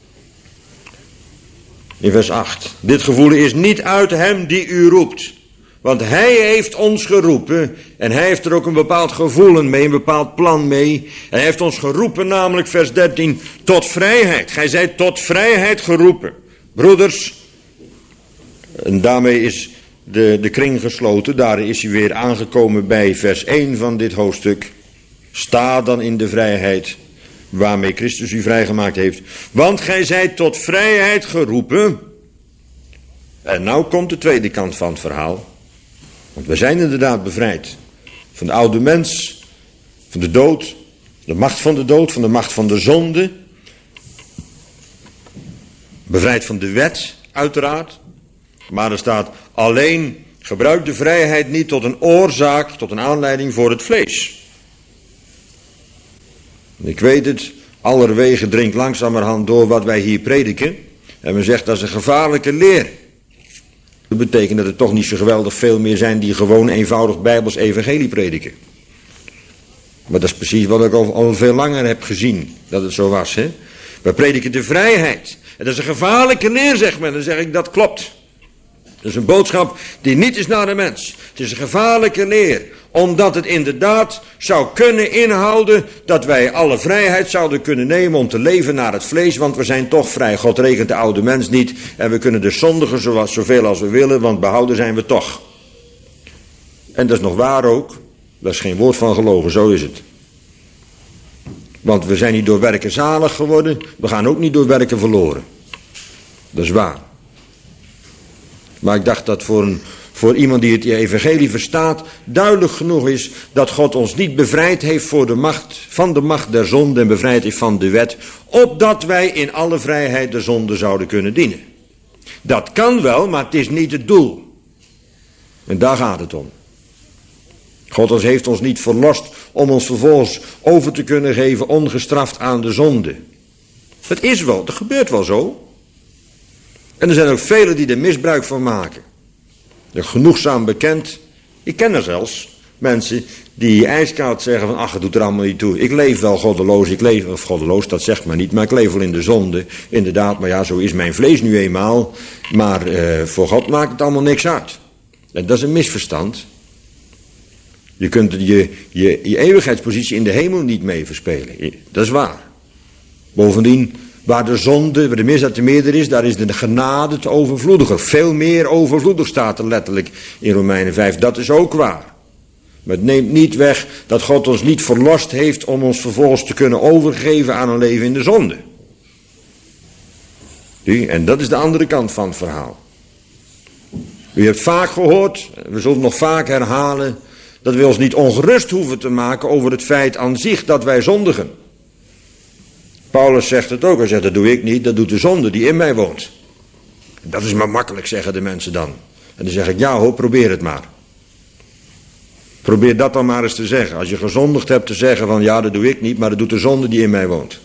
In vers acht. Dit gevoel is niet uit hem die u roept. Want hij heeft ons geroepen en hij heeft er ook een bepaald gevoelen mee, een bepaald plan mee. Hij heeft ons geroepen, namelijk vers dertien, tot vrijheid. Gij zijt tot vrijheid geroepen. Broeders, en daarmee is de, de kring gesloten. Daar is hij weer aangekomen bij vers één van dit hoofdstuk. Sta dan in de vrijheid waarmee Christus u vrijgemaakt heeft. Want gij zijt tot vrijheid geroepen. En nou komt de tweede kant van het verhaal. Want we zijn inderdaad bevrijd van de oude mens, van de dood, de macht van de dood, van de macht van de zonde. Bevrijd van de wet, uiteraard. Maar er staat alleen, gebruik de vrijheid niet tot een oorzaak, tot een aanleiding voor het vlees. Ik weet het, allerwege dringt langzamerhand door wat wij hier prediken. En men zegt dat is een gevaarlijke leer. Dat betekent dat er toch niet zo geweldig veel meer zijn die gewoon eenvoudig Bijbels evangelie prediken. Maar dat is precies wat ik al, al veel langer heb gezien, dat het zo was. Hè? We prediken de vrijheid. En dat is een gevaarlijke leer, zegt men. Dan zeg ik, dat klopt. Dat is een boodschap die niet is naar de mens. Het is een gevaarlijke leer. Omdat het inderdaad zou kunnen inhouden dat wij alle vrijheid zouden kunnen nemen om te leven naar het vlees. Want we zijn toch vrij. God rekent de oude mens niet. En we kunnen dus zondigen zoals, zoveel als we willen. Want behouden zijn we toch. En dat is nog waar ook. Dat is geen woord van gelogen. Zo is het. Want we zijn niet door werken zalig geworden. We gaan ook niet door werken verloren. Dat is waar. Maar ik dacht dat voor, een, voor iemand die het evangelie verstaat duidelijk genoeg is dat God ons niet bevrijd heeft voor de macht, van de macht der zonde en bevrijd heeft van de wet, opdat wij in alle vrijheid de zonde zouden kunnen dienen. Dat kan wel, maar het is niet het doel. En daar gaat het om. God heeft ons niet verlost om ons vervolgens over te kunnen geven ongestraft aan de zonde. Het is wel, dat gebeurt wel zo. En er zijn ook velen die er misbruik van maken. Dat is genoegzaam bekend. Ik ken er zelfs mensen die ijskoud zeggen van ach, het doet er allemaal niet toe. Ik leef wel goddeloos, ik leef, of goddeloos, dat zegt maar niet, maar ik leef wel in de zonde. Inderdaad, maar ja, zo is mijn vlees nu eenmaal. Maar uh, voor God maakt het allemaal niks uit. En dat is een misverstand. Je kunt je, je, je eeuwigheidspositie in de hemel niet mee verspelen. Dat is waar. Bovendien, waar de zonde, waar de misdaad te meerder is, daar is de genade te overvloediger. Veel meer overvloedig staat er letterlijk in Romeinen vijf. Dat is ook waar. Maar het neemt niet weg dat God ons niet verlost heeft om ons vervolgens te kunnen overgeven aan een leven in de zonde. En dat is de andere kant van het verhaal. U hebt vaak gehoord, we zullen het nog vaak herhalen, dat we ons niet ongerust hoeven te maken over het feit aan zich dat wij zondigen. Paulus zegt het ook, hij zegt dat doe ik niet, dat doet de zonde die in mij woont. Dat is maar makkelijk, zeggen de mensen dan. En dan zeg ik, ja hoor, probeer het maar. Probeer dat dan maar eens te zeggen. Als je gezondigd hebt te zeggen van ja, dat doe ik niet, maar dat doet de zonde die in mij woont.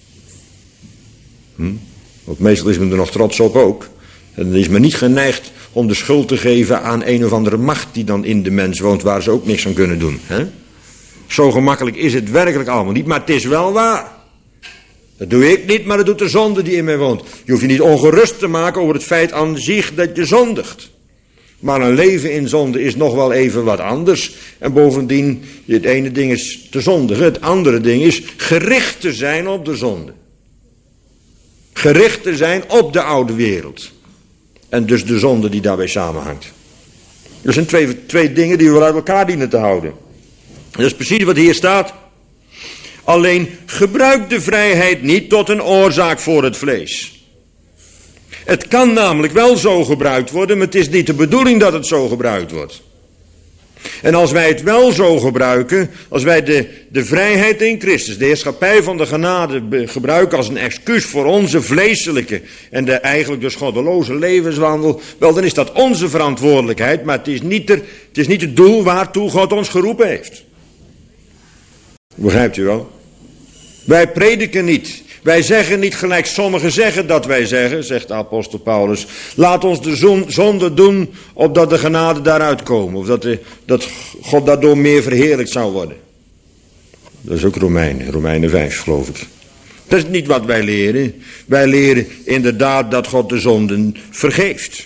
Hm? Want meestal is men er nog trots op ook. En dan is men niet geneigd om de schuld te geven aan een of andere macht die dan in de mens woont, waar ze ook niks aan kunnen doen. Hè? Zo gemakkelijk is het werkelijk allemaal niet, maar het is wel waar. Dat doe ik niet, maar dat doet de zonde die in mij woont. Je hoeft je niet ongerust te maken over het feit aan zich dat je zondigt. Maar een leven in zonde is nog wel even wat anders. En bovendien, het ene ding is te zondigen, het andere ding is gericht te zijn op de zonde. Gericht te zijn op de oude wereld. En dus de zonde die daarbij samenhangt. Dat zijn twee, twee dingen die we uit elkaar dienen te houden. Dat is precies wat hier staat. Alleen gebruik de vrijheid niet tot een oorzaak voor het vlees. Het kan namelijk wel zo gebruikt worden, maar het is niet de bedoeling dat het zo gebruikt wordt. En als wij het wel zo gebruiken, als wij de, de vrijheid in Christus, de heerschappij van de genade gebruiken als een excuus voor onze vleeselijke en de, eigenlijk dus goddeloze levenswandel, wel dan is dat onze verantwoordelijkheid, maar het is niet, er, het is niet het doel waartoe God ons geroepen heeft. Begrijpt u wel? Wij prediken niet. Wij zeggen niet gelijk sommigen zeggen dat wij zeggen, zegt de apostel Paulus. Laat ons de zonde doen, opdat de genade daaruit komen. Of dat, de, dat God daardoor meer verheerlijkt zou worden. Dat is ook Romeinen, Romeinen vijf geloof ik. Dat is niet wat wij leren. Wij leren inderdaad dat God de zonden vergeeft.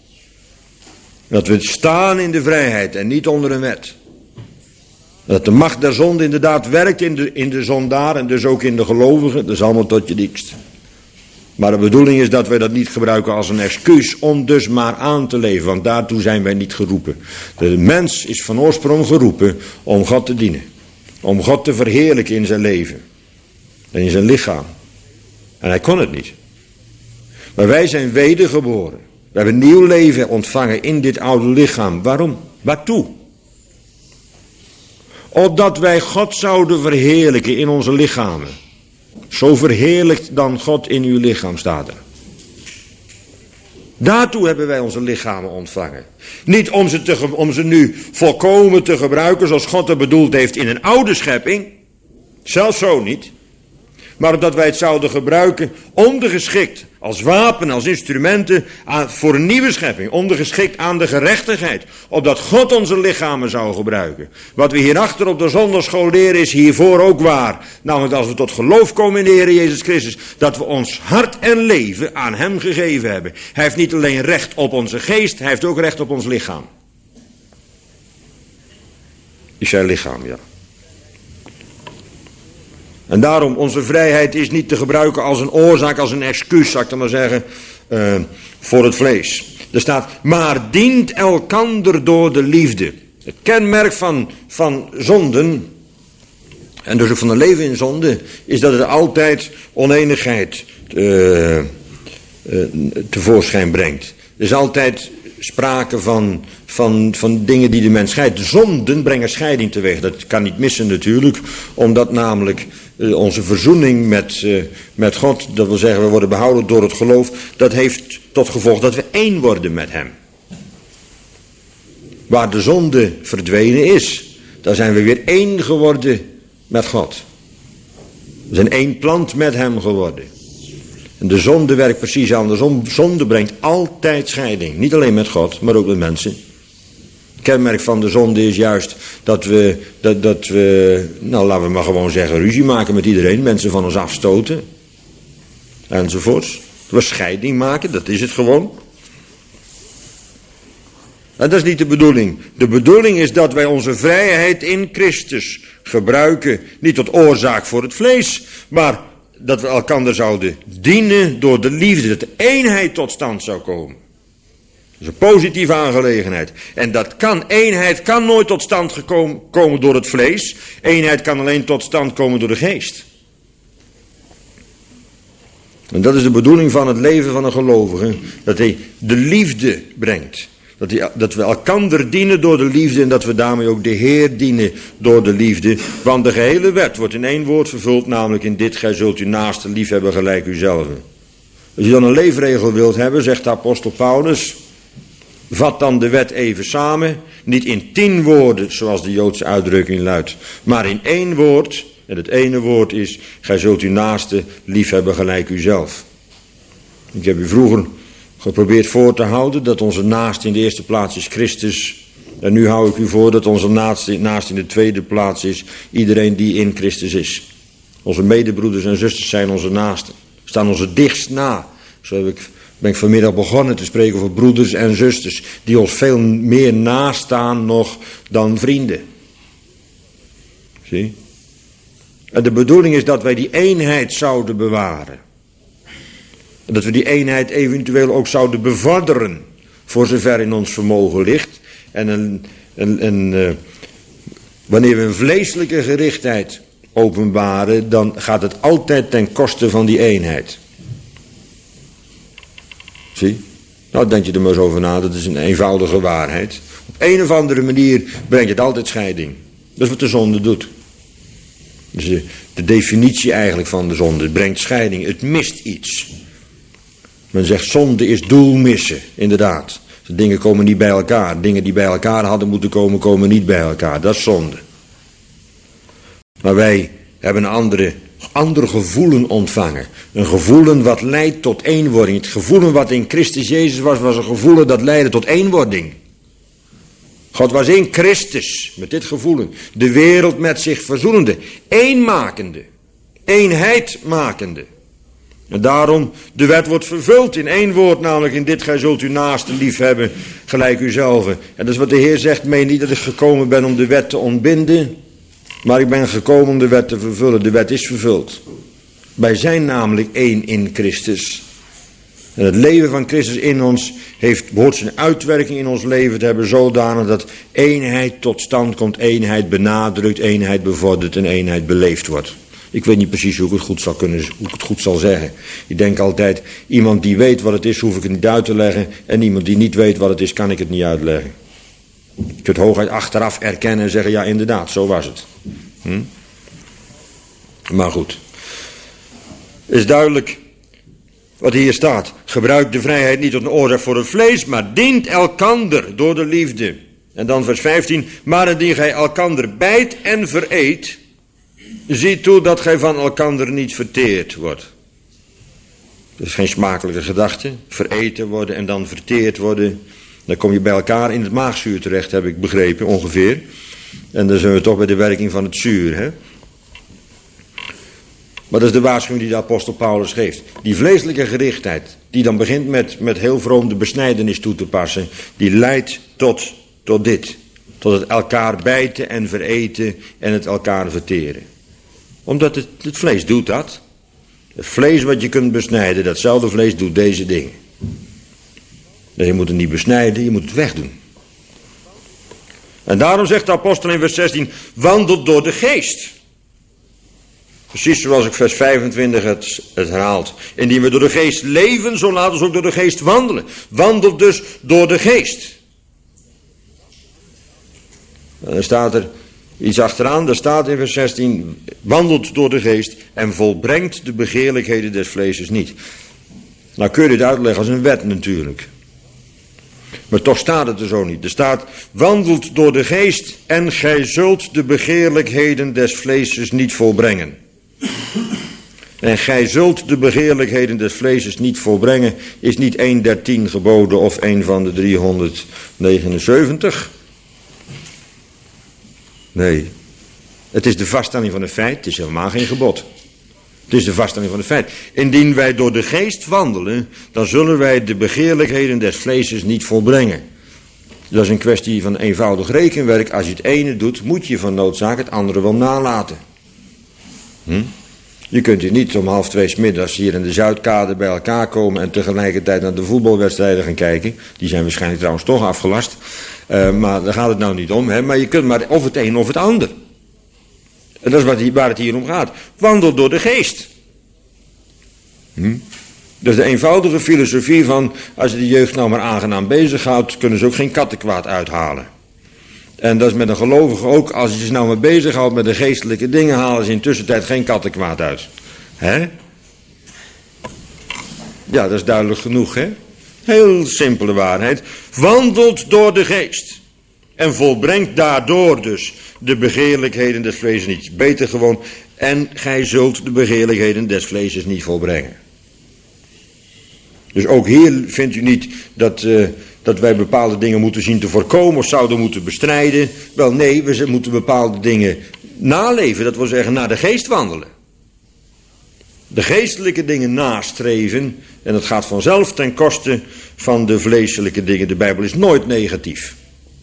Dat we staan in de vrijheid en niet onder een wet. Dat de macht der zonde inderdaad werkt in de, in de zondaar en dus ook in de gelovigen. Dat is allemaal tot je dienst. Maar de bedoeling is dat wij dat niet gebruiken als een excuus om dus maar aan te leven. Want daartoe zijn wij niet geroepen. De mens is van oorsprong geroepen om God te dienen. Om God te verheerlijken in zijn leven. En in zijn lichaam. En hij kon het niet. Maar wij zijn wedergeboren. We hebben nieuw leven ontvangen in dit oude lichaam. Waarom? Waartoe? Opdat wij God zouden verheerlijken in onze lichamen. Zo verheerlijkt dan God in uw lichaam, staat er. Daartoe hebben wij onze lichamen ontvangen. Niet om ze, te, om ze nu volkomen te gebruiken zoals God het bedoeld heeft in een oude schepping. Zelfs zo niet. Maar omdat wij het zouden gebruiken ondergeschikt als wapen, als instrumenten aan, voor een nieuwe schepping. Ondergeschikt aan de gerechtigheid. Opdat God onze lichamen zou gebruiken. Wat we hierachter op de zondagschool leren is hiervoor ook waar. Namelijk als we tot geloof komen in de Heer Jezus Christus. Dat we ons hart en leven aan hem gegeven hebben. Hij heeft niet alleen recht op onze geest. Hij heeft ook recht op ons lichaam. Is zijn lichaam, ja. En daarom, onze vrijheid is niet te gebruiken als een oorzaak, als een excuus, zou ik dan maar zeggen, uh, voor het vlees. Er staat, maar dient elkander door de liefde. Het kenmerk van, van zonden, en dus ook van een leven in zonde, is dat het altijd oneenigheid uh, uh, tevoorschijn brengt. Er is altijd sprake van, van, van dingen die de mens scheidt. Zonden brengen scheiding teweeg. Dat kan niet missen natuurlijk, omdat namelijk uh, onze verzoening met, uh, met God, dat wil zeggen we worden behouden door het geloof, dat heeft tot gevolg dat we één worden met hem. Waar de zonde verdwenen is, daar zijn we weer één geworden met God. We zijn één plant met hem geworden. En de zonde werkt precies andersom. Zonde brengt altijd scheiding. Niet alleen met God, maar ook met mensen. Het kenmerk van de zonde is juist dat we, dat, dat we, nou laten we maar gewoon zeggen, ruzie maken met iedereen. Mensen van ons afstoten. Enzovoorts. Dat we scheiding maken, dat is het gewoon. En dat is niet de bedoeling. De bedoeling is dat wij onze vrijheid in Christus gebruiken. Niet tot oorzaak voor het vlees, maar dat we elkander zouden dienen door de liefde. Dat de eenheid tot stand zou komen. Dat is een positieve aangelegenheid. En dat kan, eenheid kan nooit tot stand gekomen, komen door het vlees. Eenheid kan alleen tot stand komen door de geest. En dat is de bedoeling van het leven van een gelovige. Dat hij de liefde brengt. Dat, die, dat we elkander dienen door de liefde en dat we daarmee ook de Heer dienen door de liefde. Want de gehele wet wordt in één woord vervuld, namelijk in dit: gij zult uw naaste lief hebben gelijk uzelf. Als je dan een leefregel wilt hebben, zegt de apostel Paulus, vat dan de wet even samen, niet in tien woorden, zoals de Joodse uitdrukking luidt, maar in één woord. En het ene woord is, gij zult uw naaste liefhebben gelijk uzelf. Ik heb u vroeger geprobeerd voor te houden dat onze naaste in de eerste plaats is Christus. En nu hou ik u voor dat onze naaste, naaste in de tweede plaats is iedereen die in Christus is. Onze medebroeders en zusters zijn onze naasten. Staan onze dichtst na. Zo heb ik, ben ik vanmiddag begonnen te spreken over broeders en zusters. Die ons veel meer nastaan nog dan vrienden. Zie? En de bedoeling is dat wij die eenheid zouden bewaren. En dat we die eenheid eventueel ook zouden bevorderen. Voor zover in ons vermogen ligt. En een, een, een, uh, wanneer we een vleeselijke gerichtheid openbaren, dan gaat het altijd ten koste van die eenheid. Zie? Nou, denk je er maar eens over na, dat is een eenvoudige waarheid. Op een of andere manier brengt het altijd scheiding. Dat is wat de zonde doet. Dus de, de definitie eigenlijk van de zonde, het brengt scheiding, het mist iets. Men zegt zonde is doelmissen, inderdaad. De dingen komen niet bij elkaar. Dingen die bij elkaar hadden moeten komen, komen niet bij elkaar. Dat is zonde. Maar wij hebben een andere, andere gevoelen ontvangen. Een gevoelen wat leidt tot eenwording. Het gevoelen wat in Christus Jezus was, was een gevoelen dat leidde tot eenwording. God was in Christus, met dit gevoelen. De wereld met zich verzoenende. Eenmakende. Eenheid makende. En daarom, de wet wordt vervuld in één woord, namelijk in dit, gij zult uw naaste lief hebben, gelijk uzelf. En dat is wat de Heer zegt, meen niet dat ik gekomen ben om de wet te ontbinden, maar ik ben gekomen om de wet te vervullen. De wet is vervuld. Wij zijn namelijk één in Christus. En het leven van Christus in ons heeft, behoort zijn uitwerking in ons leven te hebben zodanig dat eenheid tot stand komt, eenheid benadrukt, eenheid bevordert en eenheid beleefd wordt. Ik weet niet precies hoe ik het goed zal kunnen, hoe ik het goed zal zeggen. Ik denk altijd, iemand die weet wat het is, hoef ik het niet uit te leggen. En iemand die niet weet wat het is, kan ik het niet uitleggen. Je kunt hooguit achteraf erkennen en zeggen, ja inderdaad, zo was het. Hm? Maar goed. Het is duidelijk wat hier staat. Gebruik de vrijheid niet tot een oorzaak voor het vlees, maar dient elkander door de liefde. En dan vers vijftien. Maar indien gij elkander bijt en vereet, zie toe dat gij van elkander niet verteerd wordt. Dat is geen smakelijke gedachte. Vereten worden en dan verteerd worden. Dan kom je bij elkaar in het maagzuur terecht, heb ik begrepen, ongeveer. En dan zijn we toch bij de werking van het zuur, hè. Maar dat is de waarschuwing die de apostel Paulus geeft. Die vleeselijke gerichtheid, die dan begint met, met heel vroom de besnijdenis toe te passen, die leidt tot, tot dit. Tot het elkaar bijten en vereten en het elkaar verteren. Omdat het, het vlees doet dat. Het vlees wat je kunt besnijden, datzelfde vlees doet deze dingen. Dus je moet het niet besnijden, je moet het wegdoen. En daarom zegt de apostel in vers zestien, wandelt door de geest. Precies zoals ik vers vijfentwintig het, het herhaalt. Indien we door de geest leven, zo laten we ook door de geest wandelen. Wandelt dus door de geest. En dan staat er iets achteraan, daar staat in vers zestien, wandelt door de geest en volbrengt de begeerlijkheden des vleeses niet. Nou kun je dit uitleggen als een wet natuurlijk. Maar toch staat het er zo niet. Er staat, wandelt door de geest en gij zult de begeerlijkheden des vleeses niet volbrengen. En gij zult de begeerlijkheden des vleeses niet volbrengen, is niet een der tien geboden of een van de driehonderdnegenenzeventig. Nee, het is de vaststelling van een feit, het is helemaal geen gebod. Het is de vaststelling van een feit. Indien wij door de geest wandelen, dan zullen wij de begeerlijkheden des vleeses niet volbrengen. Dat is een kwestie van eenvoudig rekenwerk. Als je het ene doet, moet je van noodzaak het andere wel nalaten. Hm? Je kunt hier niet om half twee 's middags hier in de Zuidkade bij elkaar komen en tegelijkertijd naar de voetbalwedstrijden gaan kijken. Die zijn waarschijnlijk trouwens toch afgelast. Uh, maar daar gaat het nou niet om. Hè? Maar je kunt maar of het een of het ander. En dat is wat, waar het hier om gaat. Wandel door de geest. Hm? Dat is de eenvoudige filosofie van, als je de jeugd nou maar aangenaam bezighoudt, kunnen ze ook geen kattenkwaad uithalen. En dat is met een gelovige ook, als je ze nou maar bezighoudt met de geestelijke dingen, halen ze in tussentijd geen kattenkwaad uit. Hè? Ja, dat is duidelijk genoeg, hè? Heel simpele waarheid. Wandelt door de geest. En volbrengt daardoor dus de begeerlijkheden des vlees niet. Beter gewoon. En gij zult de begeerlijkheden des vlees niet volbrengen. Dus ook hier vindt u niet dat, uh, dat wij bepaalde dingen moeten zien te voorkomen of zouden moeten bestrijden. Wel nee, we moeten bepaalde dingen naleven. Dat wil zeggen naar de geest wandelen. De geestelijke dingen nastreven. En dat gaat vanzelf ten koste van de vleeselijke dingen. De Bijbel is nooit negatief.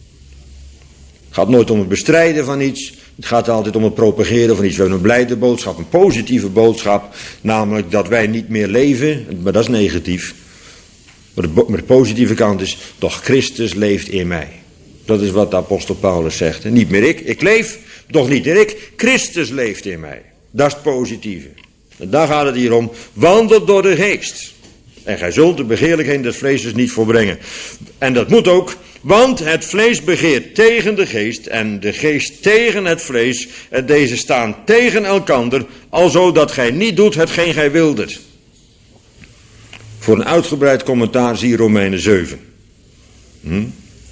Het gaat nooit om het bestrijden van iets. Het gaat altijd om het propageren van iets. We hebben een blijde boodschap, een positieve boodschap. Namelijk dat wij niet meer leven. Maar dat is negatief. Maar de, maar de positieve kant is, doch Christus leeft in mij. Dat is wat de apostel Paulus zegt. Niet meer ik, ik leef, doch niet meer ik. Christus leeft in mij. Dat is het positieve. En daar gaat het hier om. Wandel door de geest. En gij zult de begeerlijkheden des vlees niet volbrengen. En dat moet ook. Want het vlees begeert tegen de geest en de geest tegen het vlees. En deze staan tegen elkander, alzo dat gij niet doet hetgeen gij wildet. Voor een uitgebreid commentaar zie Romeinen zeven. Hm?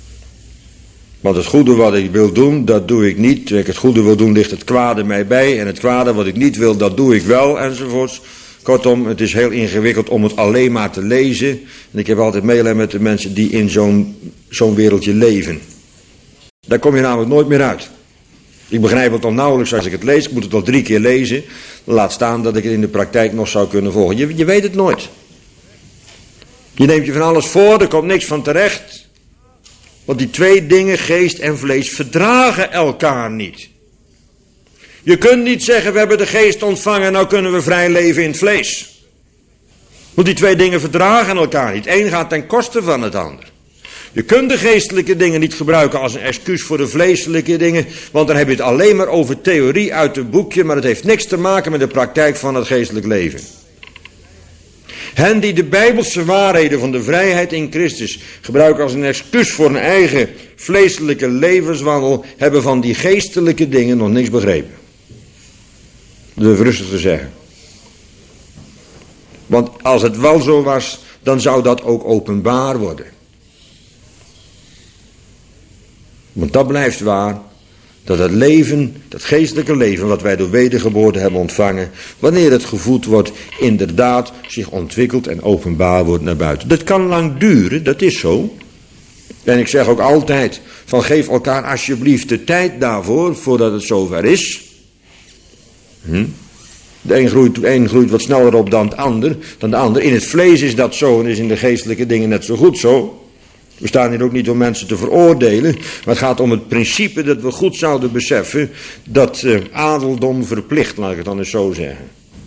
Want het goede wat ik wil doen, dat doe ik niet. Terwijl ik het goede wil doen, ligt het kwade mij bij. En het kwade wat ik niet wil, dat doe ik wel, enzovoorts. Kortom, het is heel ingewikkeld om het alleen maar te lezen. En ik heb altijd medelijden met de mensen die in zo'n zo'n wereldje leven. Daar kom je namelijk nooit meer uit. Ik begrijp het al nauwelijks als ik het lees. Ik moet het al drie keer lezen. Laat staan dat ik het in de praktijk nog zou kunnen volgen. Je, je weet het nooit. Je neemt je van alles voor, er komt niks van terecht. Want die twee dingen, geest en vlees, verdragen elkaar niet. Je kunt niet zeggen, we hebben de geest ontvangen, nou kunnen we vrij leven in het vlees. Want die twee dingen verdragen elkaar niet. Eén gaat ten koste van het ander. Je kunt de geestelijke dingen niet gebruiken als een excuus voor de vleeselijke dingen. Want dan heb je het alleen maar over theorie uit een boekje. Maar het heeft niks te maken met de praktijk van het geestelijk leven. Hen die de bijbelse waarheden van de vrijheid in Christus gebruiken als een excuus voor een eigen vleeselijke levenswandel, hebben van die geestelijke dingen nog niks begrepen. Dat durf ik rustig te zeggen. Want als het wel zo was, dan zou dat ook openbaar worden. Want dat blijft waar, dat het leven, dat geestelijke leven wat wij door wedergeboorte hebben ontvangen, wanneer het gevoed wordt, inderdaad zich ontwikkelt en openbaar wordt naar buiten. Dat kan lang duren, dat is zo. En ik zeg ook altijd, van geef elkaar alsjeblieft de tijd daarvoor, voordat het zover is. Hm? De een groeit, de een groeit wat sneller op dan, het ander, dan de ander. In het vlees is dat zo en is in de geestelijke dingen net zo goed zo. We staan hier ook niet om mensen te veroordelen, maar het gaat om het principe dat we goed zouden beseffen dat uh, adeldom verplicht, laat ik het dan eens zo zeggen.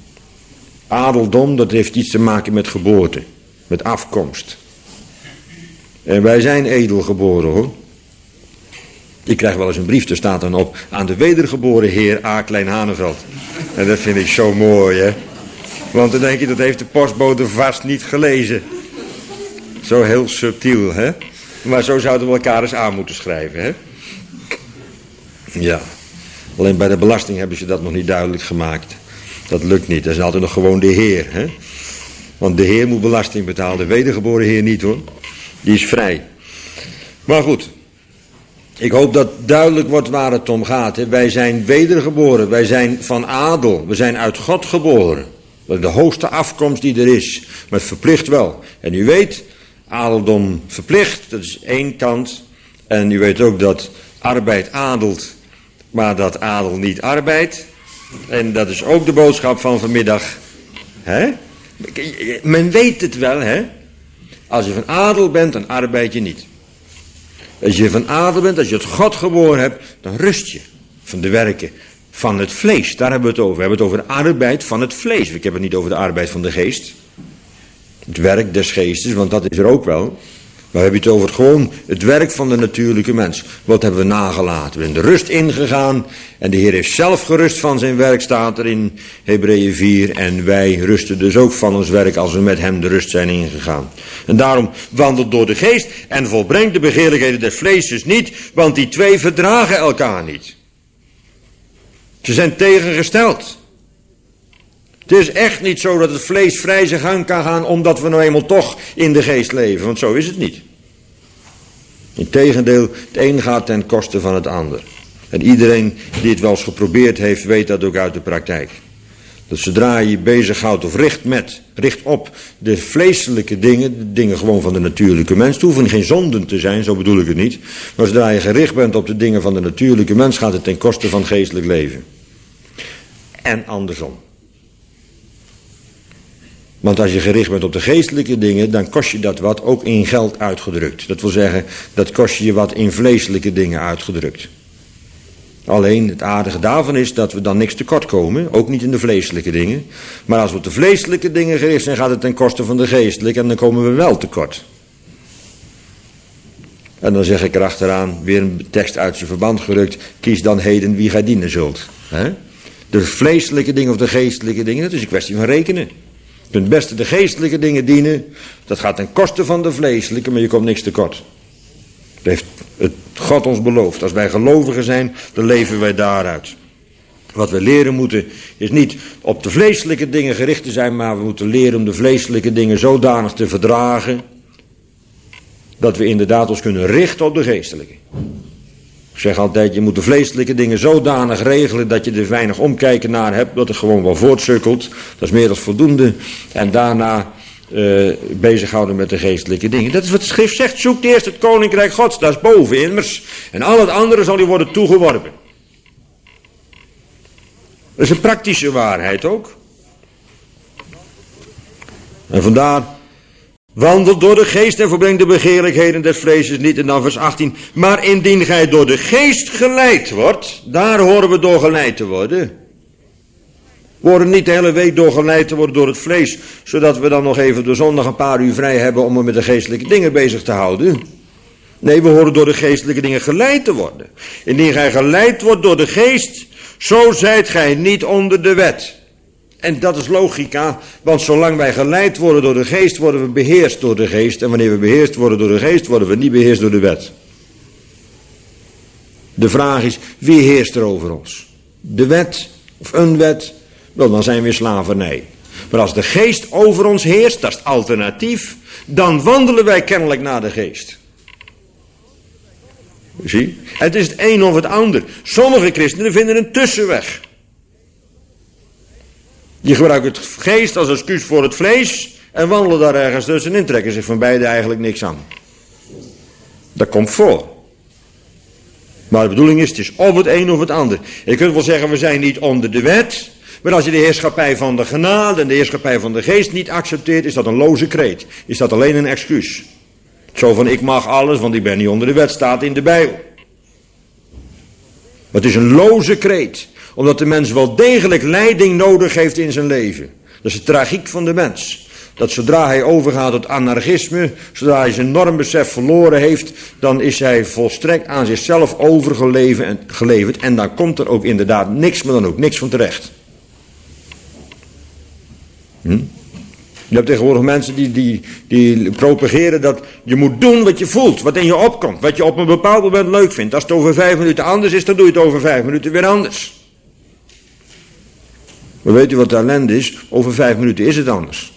Adeldom, dat heeft iets te maken met geboorte, met afkomst. En wij zijn edel geboren hoor. Ik krijg wel eens een brief, er staat dan op, aan de wedergeboren heer A. Klein Haneveld. En dat vind ik zo mooi hè. Want dan denk je, dat heeft de postbode vast niet gelezen. Zo heel subtiel, hè? Maar zo zouden we elkaar eens aan moeten schrijven, hè? Ja. Alleen bij de belasting hebben ze dat nog niet duidelijk gemaakt. Dat lukt niet. Dat is altijd nog gewoon de Heer, hè? Want de Heer moet belasting betalen. De wedergeboren Heer niet, hoor. Die is vrij. Maar goed. Ik hoop dat duidelijk wordt waar het om gaat, hè? Wij zijn wedergeboren. Wij zijn van adel. We zijn uit God geboren. Dat is de hoogste afkomst die er is. Maar het verplicht wel. En u weet, adeldom verplicht, dat is één kant. En u weet ook dat arbeid adelt, maar dat adel niet arbeidt. En dat is ook de boodschap van vanmiddag. Hè? Men weet het wel, hè? Als je van adel bent, dan arbeid je niet. Als je van adel bent, als je het God geboren hebt, dan rust je van de werken van het vlees. Daar hebben we het over. We hebben het over de arbeid van het vlees. Ik heb het niet over de arbeid van de geest. Het werk des geestes, want dat is er ook wel. Maar we hebben het over gewoon het werk van de natuurlijke mens. Wat hebben we nagelaten? We zijn de rust ingegaan. En de Heer heeft zelf gerust van zijn werk, staat er in Hebreeën vier. En wij rusten dus ook van ons werk als we met hem de rust zijn ingegaan. En daarom wandelt door de geest en volbrengt de begeerlijkheden des vleeses niet. Want die twee verdragen elkaar niet. Ze zijn tegengesteld. Het is echt niet zo dat het vlees vrij zijn gang kan gaan omdat we nou eenmaal toch in de geest leven, want zo is het niet. Integendeel, het een gaat ten koste van het ander. En iedereen die het wel eens geprobeerd heeft, weet dat ook uit de praktijk. Dat zodra je je bezighoudt of richt met, richt op de vleeselijke dingen, de dingen gewoon van de natuurlijke mens. Het hoeven geen zonden te zijn, zo bedoel ik het niet. Maar zodra je gericht bent op de dingen van de natuurlijke mens, gaat het ten koste van geestelijk leven. En andersom. Want als je gericht bent op de geestelijke dingen, dan kost je dat wat, ook in geld uitgedrukt. Dat wil zeggen, dat kost je wat in vleeselijke dingen uitgedrukt. Alleen het aardige daarvan is dat we dan niks tekort komen, ook niet in de vleeselijke dingen. Maar als we op de vleeselijke dingen gericht zijn, gaat het ten koste van de geestelijke en dan komen we wel tekort. En dan zeg ik erachteraan, weer een tekst uit zijn verband gerukt, kies dan heden wie gij dienen zult. He? De vleeselijke dingen of de geestelijke dingen, dat is een kwestie van rekenen. Je kunt het beste de geestelijke dingen dienen, dat gaat ten koste van de vleeselijke, maar je komt niks tekort. Dat heeft het God ons beloofd. Als wij gelovigen zijn, dan leven wij daaruit. Wat we leren moeten, is niet op de vleeselijke dingen gericht te zijn, maar we moeten leren om de vleeselijke dingen zodanig te verdragen, dat we inderdaad ons kunnen richten op de geestelijke. Ik zeg altijd, je moet de vleeselijke dingen zodanig regelen dat je er weinig omkijken naar hebt, dat het gewoon wel voortsukkelt. Dat is meer dan voldoende. En daarna uh, bezighouden met de geestelijke dingen. Dat is wat de schrift zegt. Zoek eerst het koninkrijk Gods, dat is boven immers. En al het andere zal u worden toegeworpen. Dat is een praktische waarheid ook. En vandaar, wandel door de geest en verbreng de begeerlijkheden des vleesjes niet. En dan vers achttien. Maar indien gij door de geest geleid wordt, daar horen we door geleid te worden. We worden niet de hele week door geleid te worden door het vlees, zodat we dan nog even de zondag een paar uur vrij hebben om me met de geestelijke dingen bezig te houden. Nee, we horen door de geestelijke dingen geleid te worden. Indien gij geleid wordt door de geest, zo zijt gij niet onder de wet. En dat is logica, want zolang wij geleid worden door de geest, worden we beheerst door de geest. En wanneer we beheerst worden door de geest, worden we niet beheerst door de wet. De vraag is, wie heerst er over ons? De wet of een wet? Wel, dan zijn we in slavernij. Maar als de geest over ons heerst, dat is het alternatief, dan wandelen wij kennelijk naar de geest. Zie? Het is het een of het ander. Sommige christenen vinden een tussenweg. Die gebruiken het geest als excuus voor het vlees en wandelen daar ergens tussenin, trekken zich van beide eigenlijk niks aan. Dat komt voor. Maar de bedoeling is, het is of het een of het ander. Je kunt wel zeggen, we zijn niet onder de wet, maar als je de heerschappij van de genade en de heerschappij van de geest niet accepteert, is dat een loze kreet. Is dat alleen een excuus. Zo van, ik mag alles, want ik ben niet onder de wet, staat in de Bijbel. Maar het is een loze kreet, omdat de mens wel degelijk leiding nodig heeft in zijn leven. Dat is de tragiek van de mens. Dat zodra hij overgaat tot anarchisme, zodra hij zijn normbesef verloren heeft, dan is hij volstrekt aan zichzelf overgeleverd. En dan komt er ook inderdaad niks, maar dan ook niks van terecht. Hm? Je hebt tegenwoordig mensen die, die, die propageren dat je moet doen wat je voelt, wat in je opkomt, wat je op een bepaald moment leuk vindt. Als het over vijf minuten anders is, dan doe je het over vijf minuten weer anders. Maar weet u wat de ellende is? Over vijf minuten is het anders.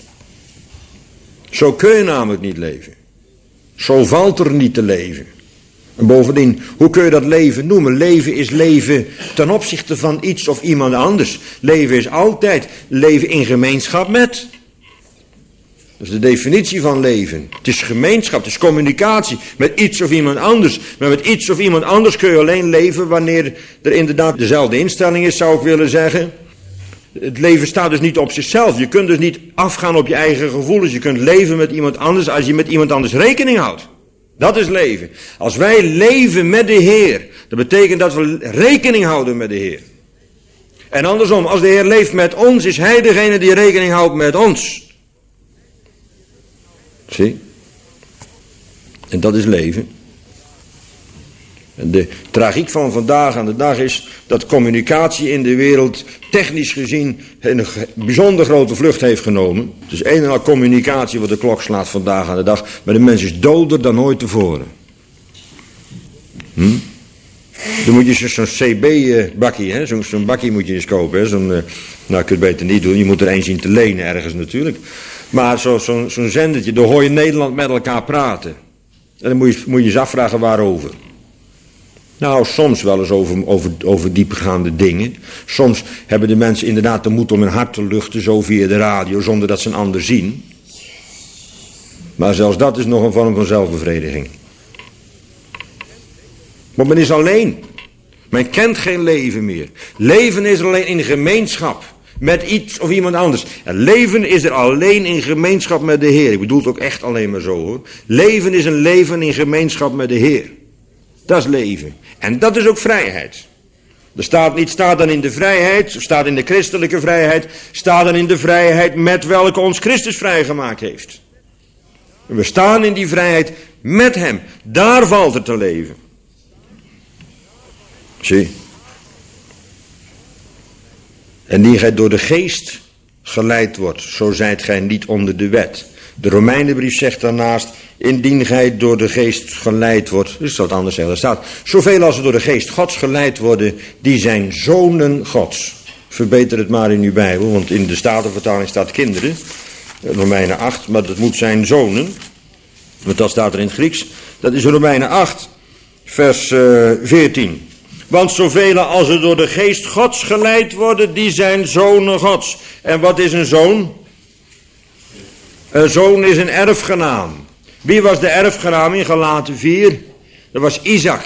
Zo kun je namelijk niet leven. Zo valt er niet te leven. En bovendien, hoe kun je dat leven noemen? Leven is leven ten opzichte van iets of iemand anders. Leven is altijd leven in gemeenschap met. Dat is de definitie van leven. Het is gemeenschap, het is communicatie met iets of iemand anders. Maar met iets of iemand anders kun je alleen leven wanneer er inderdaad dezelfde instelling is, zou ik willen zeggen. Het leven staat dus niet op zichzelf. Je kunt dus niet afgaan op je eigen gevoelens. Je kunt leven met iemand anders als je met iemand anders rekening houdt. Dat is leven. Als wij leven met de Heer, dat betekent dat we rekening houden met de Heer. En andersom, als de Heer leeft met ons, is Hij degene die rekening houdt met ons. Zie? En dat is leven. En de tragiek van vandaag aan de dag is dat communicatie in de wereld technisch gezien een bijzonder grote vlucht heeft genomen. Het is een en al communicatie wat de klok slaat vandaag aan de dag. Maar de mens is doder dan ooit tevoren. Hm? Dan moet je zo'n C B-bakkie, zo'n zo'n bakkie moet je eens kopen. Zo'n, uh, nou, kun je het beter niet doen. Je moet er één zien te lenen ergens natuurlijk. Maar zo'n zo, zo'n zendertje, daar hoor je Nederland met elkaar praten. En dan moet je moet je eens afvragen waarover. Nou, soms wel eens over, over, over diepgaande dingen. Soms hebben de mensen inderdaad de moed om hun hart te luchten, zo via de radio, zonder dat ze een ander zien. Maar zelfs dat is nog een vorm van zelfbevrediging. Want men is alleen. Men kent geen leven meer. Leven is er alleen in gemeenschap met iets of iemand anders. En leven is er alleen in gemeenschap met de Heer. Ik bedoel het ook echt alleen maar zo hoor. Leven is een leven in gemeenschap met de Heer. Dat is leven. En dat is ook vrijheid. Er staat niet, staat dan in de vrijheid, staat in de christelijke vrijheid, staat dan in de vrijheid met welke ons Christus vrijgemaakt heeft. We staan in die vrijheid met hem. Daar valt het te leven. Zie. En die gij door de geest geleid wordt, zo zijt gij niet onder de wet. De Romeinenbrief zegt daarnaast, indien gij door de geest geleid wordt, dus dat anders zeggen, er staat, zoveel als er door de geest Gods geleid worden, die zijn zonen Gods. Verbeter het maar in uw Bijbel, want in de Statenvertaling staat kinderen, Romeinen acht, maar dat moet zijn zonen, want dat staat er in het Grieks. Dat is Romeinen acht, vers uh, veertien. Want zoveel als er door de geest Gods geleid worden, die zijn zonen Gods. En wat is een zoon? Een zoon is een erfgenaam. Wie was de erfgenaam in Galaten vier? Dat was Isaac.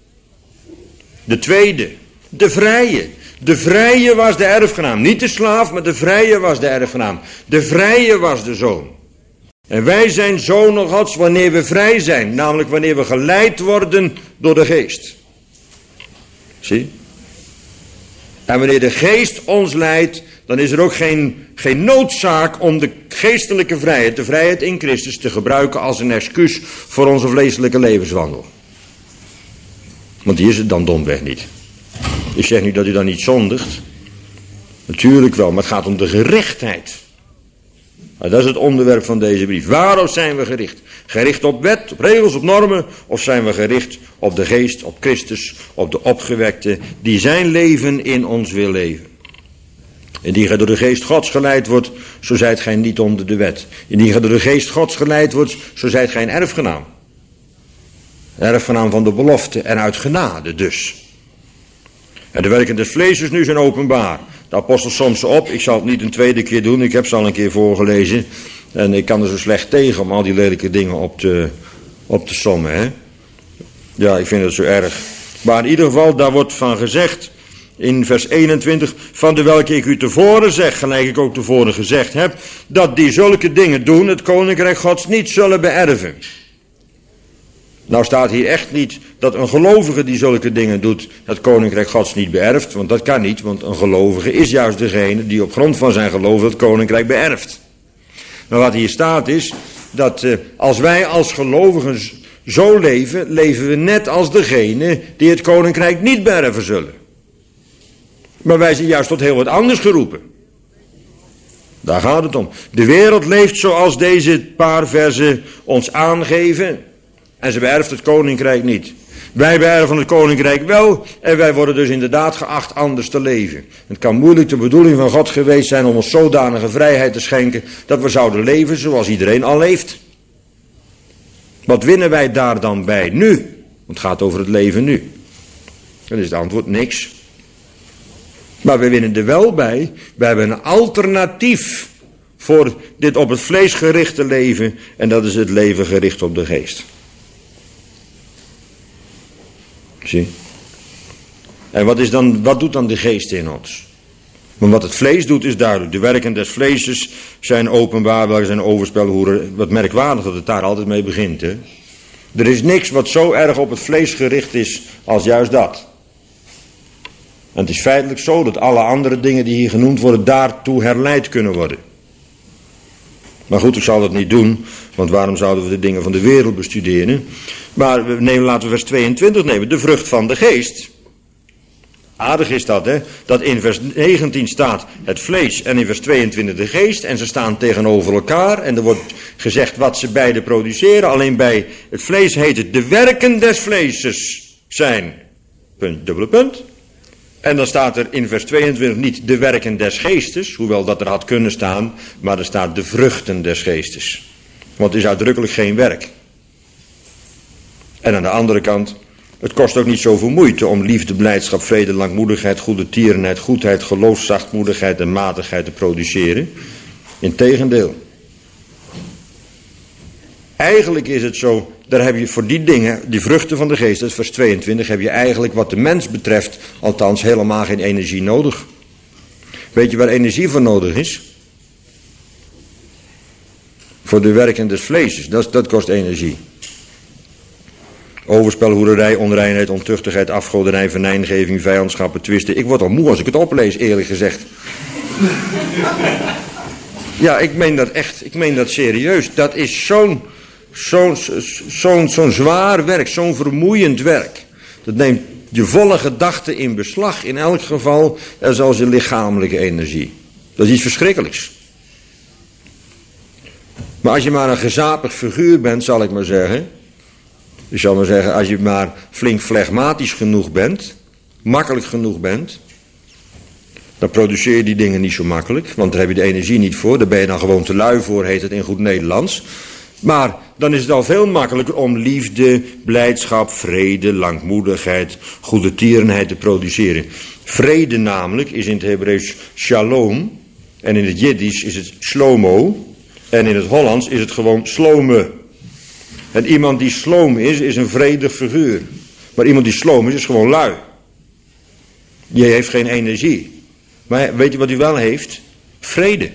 De tweede, de vrije. De vrije was de erfgenaam. Niet de slaaf, maar de vrije was de erfgenaam. De vrije was de zoon. En wij zijn zonen Gods wanneer we vrij zijn. Namelijk wanneer we geleid worden door de geest. Zie? En wanneer de geest ons leidt, dan is er ook geen, geen noodzaak om de geestelijke vrijheid, de vrijheid in Christus, te gebruiken als een excuus voor onze vleeselijke levenswandel. Want die is het dan domweg niet. Ik zeg niet dat u dan niet zondigt. Natuurlijk wel, maar het gaat om de gerechtheid. Maar dat is het onderwerp van deze brief. Waarop zijn we gericht? Gericht op wet, op regels, op normen? Of zijn we gericht op de geest, op Christus, op de opgewekte, die zijn leven in ons wil leven? Indien gij door de geest Gods geleid wordt, zo zijt gij niet onder de wet. Indien gij door de geest Gods geleid wordt, zo zijt gij een erfgenaam. Erfgenaam van de belofte en uit genade dus. En de werken des vlees nu zijn openbaar. De apostel somt ze op. Ik zal het niet een tweede keer doen. Ik heb ze al een keer voorgelezen. En ik kan er zo slecht tegen om al die lelijke dingen op te, op te sommen. Hè? Ja, ik vind het zo erg. Maar in ieder geval, daar wordt van gezegd in vers eenentwintig. Van de welke ik u tevoren zeg, gelijk ik ook tevoren gezegd heb, dat die zulke dingen doen, het koninkrijk Gods niet zullen beërven. Nou staat hier echt niet dat een gelovige die zulke dingen doet, het koninkrijk Gods niet beërft. Want dat kan niet, want een gelovige is juist degene die op grond van zijn geloof het koninkrijk beërft. Maar wat hier staat is, dat uh, als wij als gelovigen zo leven, leven we net als degene die het koninkrijk niet beërven zullen. Maar wij zijn juist tot heel wat anders geroepen. Daar gaat het om. De wereld leeft zoals deze paar versen ons aangeven. En ze beërft het koninkrijk niet. Wij beërven het koninkrijk wel. En wij worden dus inderdaad geacht anders te leven. Het kan moeilijk de bedoeling van God geweest zijn om ons zodanige vrijheid te schenken, dat we zouden leven zoals iedereen al leeft. Wat winnen wij daar dan bij nu? Want het gaat over het leven nu. Dan is het antwoord niks. Maar we winnen er wel bij. We hebben een alternatief voor dit op het vlees gerichte leven. En dat is het leven gericht op de geest. Zie. En wat, is dan, wat doet dan de geest in ons? Maar wat het vlees doet is duidelijk. De werken des vleeses zijn openbaar, welke zijn overspelhoeren. Wat merkwaardig dat het daar altijd mee begint. Hè? Er is niks wat zo erg op het vlees gericht is als juist dat. En het is feitelijk zo dat alle andere dingen die hier genoemd worden daartoe herleid kunnen worden. Maar goed, ik zal dat niet doen, want waarom zouden we de dingen van de wereld bestuderen? Maar we nemen, laten we vers tweeëntwintig nemen, de vrucht van de geest. Aardig is dat, hè, dat in vers negentien staat het vlees en in vers tweeëntwintig de geest. En ze staan tegenover elkaar en er wordt gezegd wat ze beide produceren. Alleen bij het vlees heet het de werken des vleeses zijn. punt, dubbele punt. En dan staat er in vers tweeëntwintig niet de werken des geestes, hoewel dat er had kunnen staan, maar er staat de vruchten des geestes. Want het is uitdrukkelijk geen werk. En aan de andere kant, het kost ook niet zoveel moeite om liefde, blijdschap, vrede, langmoedigheid, goede tierenheid, goedheid, geloof, zachtmoedigheid en matigheid te produceren. Integendeel. Eigenlijk is het zo, daar heb je voor die dingen, die vruchten van de geest, dat is vers tweeëntwintig, heb je eigenlijk wat de mens betreft, althans helemaal geen energie nodig. Weet je waar energie voor nodig is? Voor de werken des vleeses, dat, dat kost energie. Overspel, hoererij, onreinheid, ontuchtigheid, afgoderij, venijngeving, vijandschappen, twisten. Ik word al moe als ik het oplees, eerlijk gezegd. Ja, ik meen dat echt, ik meen dat serieus. Dat is zo'n zo'n zo'n zo'n zwaar werk, zo'n vermoeiend werk. Dat neemt je volle gedachten in beslag, in elk geval, zoals je lichamelijke energie. Dat is iets verschrikkelijks. Maar als je maar een gezapig figuur bent, zal ik maar zeggen. Ik zal maar zeggen, als je maar flink flegmatisch genoeg bent, makkelijk genoeg bent, dan produceer je die dingen niet zo makkelijk, want daar heb je de energie niet voor. Daar ben je dan gewoon te lui voor, heet het in goed Nederlands. Maar dan is het al veel makkelijker om liefde, blijdschap, vrede, langmoedigheid, goede tierenheid te produceren. Vrede namelijk is in het Hebreeuws shalom, en in het Jiddisch is het shlomo, en in het Hollands is het gewoon slome. En iemand die sloom is, is een vredig figuur. Maar iemand die sloom is, is gewoon lui. Je heeft geen energie. Maar weet je wat hij wel heeft? Vrede.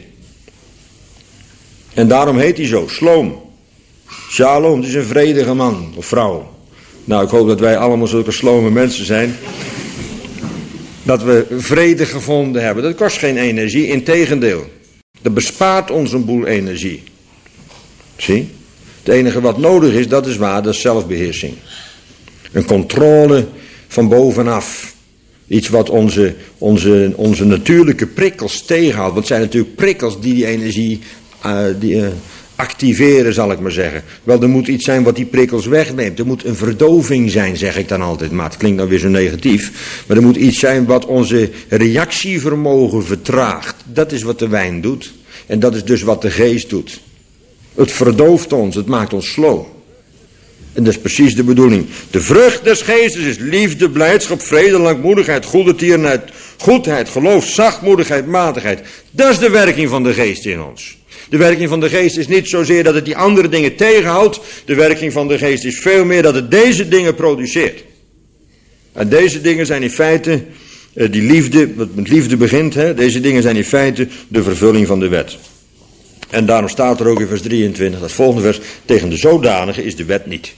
En daarom heet hij zo, sloom. Shalom, het is een vredige man of vrouw. Nou, ik hoop dat wij allemaal zulke slome mensen zijn. Dat we vrede gevonden hebben. Dat kost geen energie, integendeel. Dat bespaart ons een boel energie. Zie? Het enige wat nodig is, dat is waar, dat is zelfbeheersing. Een controle van bovenaf. Iets wat onze, onze, onze natuurlijke prikkels tegenhoudt. Want het zijn natuurlijk prikkels die die energie uh, die, uh, activeren, zal ik maar zeggen. Wel, er moet iets zijn wat die prikkels wegneemt. Er moet een verdoving zijn, zeg ik dan altijd. Maar het klinkt dan weer zo negatief. Maar er moet iets zijn wat onze reactievermogen vertraagt. Dat is wat de wijn doet. En dat is dus wat de geest doet. Het verdooft ons, het maakt ons slow. En dat is precies de bedoeling. De vrucht des geestes is liefde, blijdschap, vrede, langmoedigheid, goede tierenheid, goedheid, geloof, zachtmoedigheid, matigheid. Dat is de werking van de geest in ons. De werking van de geest is niet zozeer dat het die andere dingen tegenhoudt. De werking van de geest is veel meer dat het deze dingen produceert. En deze dingen zijn in feite, die liefde, wat met liefde begint, hè, deze dingen zijn in feite de vervulling van de wet. En daarom staat er ook in vers drieëntwintig, dat volgende vers, tegen de zodanige is de wet niet.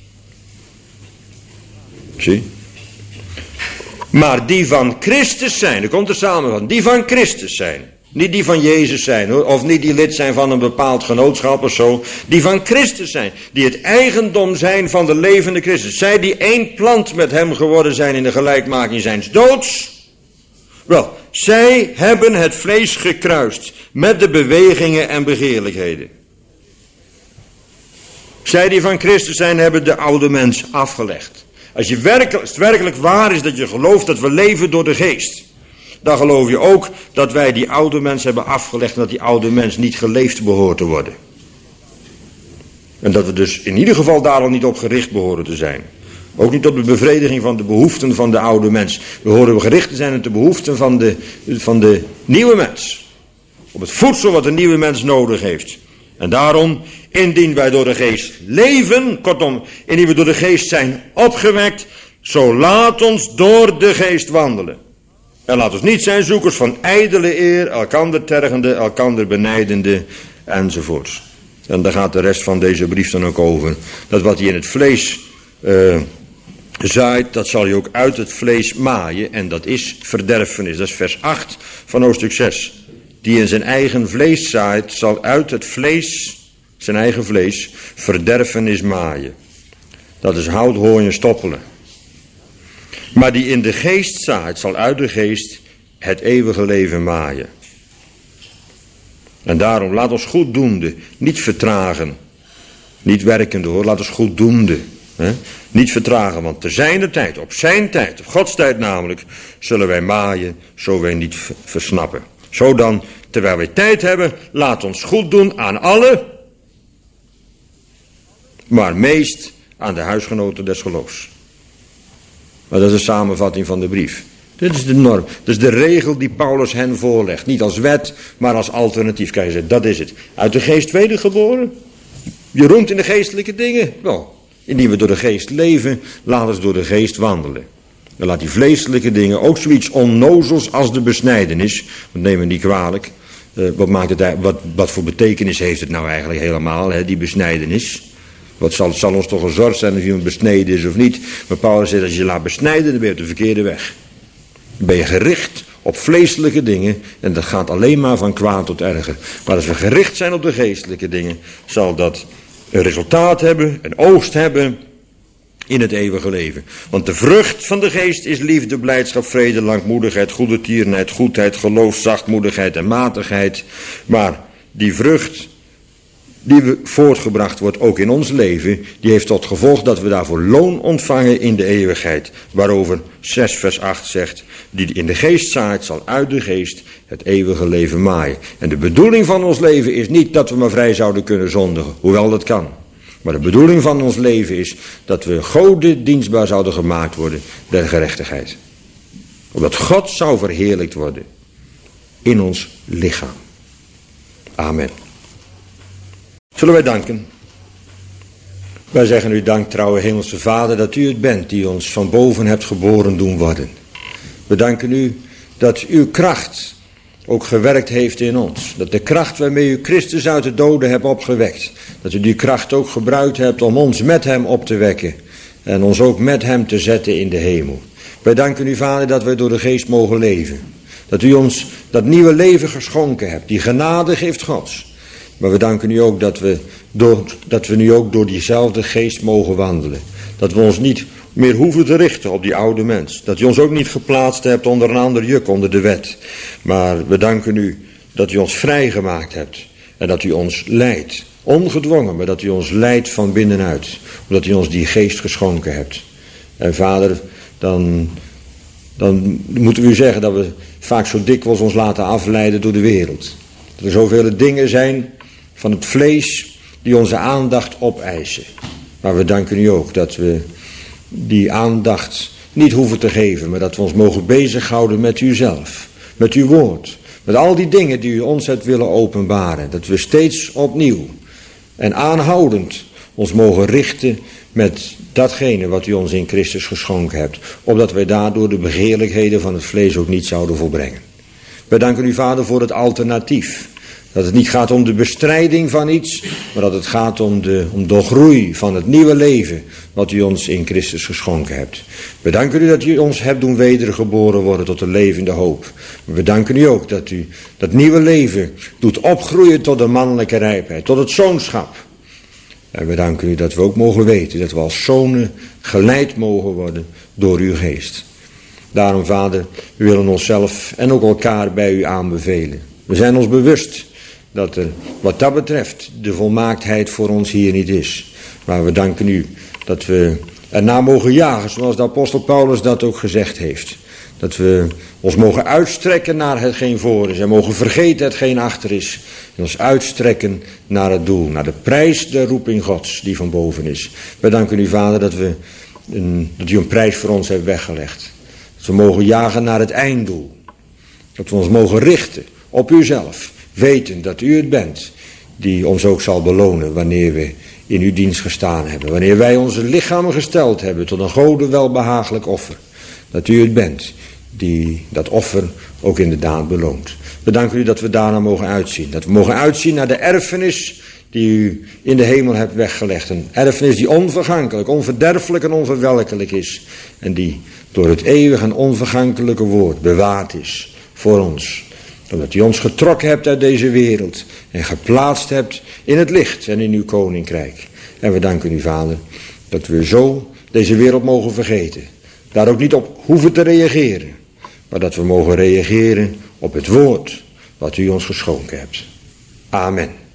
Zie? Maar die van Christus zijn, er komt er samen van, die van Christus zijn. Niet die van Jezus zijn hoor, of niet die lid zijn van een bepaald genootschap of zo. Die van Christus zijn, die het eigendom zijn van de levende Christus. Zij die één plant met hem geworden zijn in de gelijkmaking zijns doods. Wel, zij hebben het vlees gekruist met de bewegingen en begeerlijkheden. Zij die van Christus zijn, hebben de oude mens afgelegd. Als, je werkelijk, als het werkelijk waar is dat je gelooft dat we leven door de geest, dan geloof je ook dat wij die oude mens hebben afgelegd en dat die oude mens niet geleefd behoort te worden. En dat we dus in ieder geval daar al niet op gericht behoren te zijn. Ook niet op de bevrediging van de behoeften van de oude mens. We horen gericht te zijn op de behoeften van de, van de nieuwe mens. Op het voedsel wat de nieuwe mens nodig heeft. En daarom, indien wij door de geest leven, kortom, indien we door de geest zijn opgewekt, zo laat ons door de geest wandelen. En laat ons niet zijn zoekers van ijdele eer, elkander tergende, elkander benijdende, enzovoorts. En daar gaat de rest van deze brief dan ook over. Dat wat hij in het vlees uh, zaait, dat zal hij ook uit het vlees maaien. En dat is verderfenis. Dat is vers acht van hoofdstuk zes. Die in zijn eigen vlees zaait, zal uit het vlees, zijn eigen vlees, verderfenis maaien. Dat is hout, hooi en stoppelen. Maar die in de geest zaait, zal uit de geest het eeuwige leven maaien. En daarom, laat ons goeddoende, niet vertragen. Niet werkende hoor, laat ons goeddoende. He? Niet vertragen, want te zijner tijd, op zijn tijd, op Gods tijd namelijk, zullen wij maaien, zo wij niet versnappen. Zo dan, terwijl wij tijd hebben, laat ons goed doen aan alle, maar meest aan de huisgenoten des geloofs. Maar dat is een samenvatting van de brief. Dit is de norm, dat is de regel die Paulus hen voorlegt. Niet als wet, maar als alternatief. Kijk eens, dat is het. Uit de geest wedergeboren. Je roemt in de geestelijke dingen. Wel, indien we door de geest leven, laat ons door de geest wandelen. Dan laat die vleeselijke dingen, ook zoiets onnozels als de besnijdenis. Want neem me niet kwalijk. Uh, wat, maakt het, wat, wat voor betekenis heeft het nou eigenlijk helemaal, hè, die besnijdenis? Wat zal, het zal ons toch een zorg zijn of iemand besneden is of niet. Maar Paulus zegt, als je je laat besnijden, dan ben je op de verkeerde weg. Dan ben je gericht op vleeselijke dingen. En dat gaat alleen maar van kwaad tot erger. Maar als we gericht zijn op de geestelijke dingen, zal dat een resultaat hebben, een oogst hebben in het eeuwige leven. Want de vrucht van de geest is liefde, blijdschap, vrede, langmoedigheid, goede tierenheid, goedheid, geloof, zachtmoedigheid en matigheid. Maar die vrucht die voortgebracht wordt ook in ons leven, die heeft tot gevolg dat we daarvoor loon ontvangen in de eeuwigheid. Waarover zes vers acht zegt, die in de geest zaait, zal uit de geest het eeuwige leven maaien. En de bedoeling van ons leven is niet dat we maar vrij zouden kunnen zondigen, hoewel dat kan. Maar de bedoeling van ons leven is dat we Gode dienstbaar zouden gemaakt worden der gerechtigheid. Opdat God zou verheerlijkt worden in ons lichaam. Amen. Zullen wij danken? Wij zeggen u dank, trouwe hemelse Vader, dat u het bent die ons van boven hebt geboren doen worden. We danken u dat uw kracht ook gewerkt heeft in ons. Dat de kracht waarmee u Christus uit de doden hebt opgewekt, dat u die kracht ook gebruikt hebt om ons met hem op te wekken en ons ook met hem te zetten in de hemel. Wij danken u, Vader, dat wij door de geest mogen leven. Dat u ons dat nieuwe leven geschonken hebt, die genade geeft Gods. Maar we danken u ook dat we, door, dat we nu ook door diezelfde geest mogen wandelen. Dat we ons niet meer hoeven te richten op die oude mens. Dat u ons ook niet geplaatst hebt onder een ander juk, onder de wet. Maar we danken u dat u ons vrijgemaakt hebt. En dat u ons leidt. Ongedwongen, maar dat u ons leidt van binnenuit. Omdat u ons die geest geschonken hebt. En Vader, dan, dan moeten we u zeggen dat we vaak zo dikwijls ons laten afleiden door de wereld. Dat er zoveel dingen zijn van het vlees die onze aandacht opeisen. Maar we danken u ook dat we die aandacht niet hoeven te geven, maar dat we ons mogen bezighouden met uzelf, met uw woord, met al die dingen die u ons hebt willen openbaren. Dat we steeds opnieuw en aanhoudend ons mogen richten met datgene wat u ons in Christus geschonken hebt, opdat wij daardoor de begeerlijkheden van het vlees ook niet zouden volbrengen. Wij danken u, Vader, voor het alternatief. Dat het niet gaat om de bestrijding van iets, maar dat het gaat om de, om de groei van het nieuwe leven wat u ons in Christus geschonken hebt. We danken u dat u ons hebt doen wedergeboren worden tot een levende hoop. We danken u ook dat u dat nieuwe leven doet opgroeien tot de mannelijke rijpheid, tot het zoonschap. En we danken u dat we ook mogen weten dat we als zonen geleid mogen worden door uw geest. Daarom, Vader, we willen onszelf en ook elkaar bij u aanbevelen. We zijn ons bewust dat er wat dat betreft de volmaaktheid voor ons hier niet is. Maar we danken u dat we erna mogen jagen, zoals de apostel Paulus dat ook gezegd heeft. Dat we ons mogen uitstrekken naar hetgeen voor is en mogen vergeten hetgeen achter is. En ons uitstrekken naar het doel, naar de prijs der roeping Gods die van boven is. We danken u, Vader, dat, we een, dat u een prijs voor ons heeft weggelegd. Dat we mogen jagen naar het einddoel. Dat we ons mogen richten op uzelf, weten dat u het bent die ons ook zal belonen wanneer we in uw dienst gestaan hebben. Wanneer wij onze lichamen gesteld hebben tot een Gode welbehagelijk offer. Dat u het bent die dat offer ook inderdaad beloont. We danken u dat we daarna mogen uitzien. Dat we mogen uitzien naar de erfenis die u in de hemel hebt weggelegd. Een erfenis die onvergankelijk, onverderfelijk en onverwelkelijk is. En die door het eeuwige en onvergankelijke woord bewaard is voor ons. Omdat u ons getrokken hebt uit deze wereld en geplaatst hebt in het licht en in uw koninkrijk. En we danken u, Vader, dat we zo deze wereld mogen vergeten. Daar ook niet op hoeven te reageren. Maar dat we mogen reageren op het woord wat u ons geschonken hebt. Amen.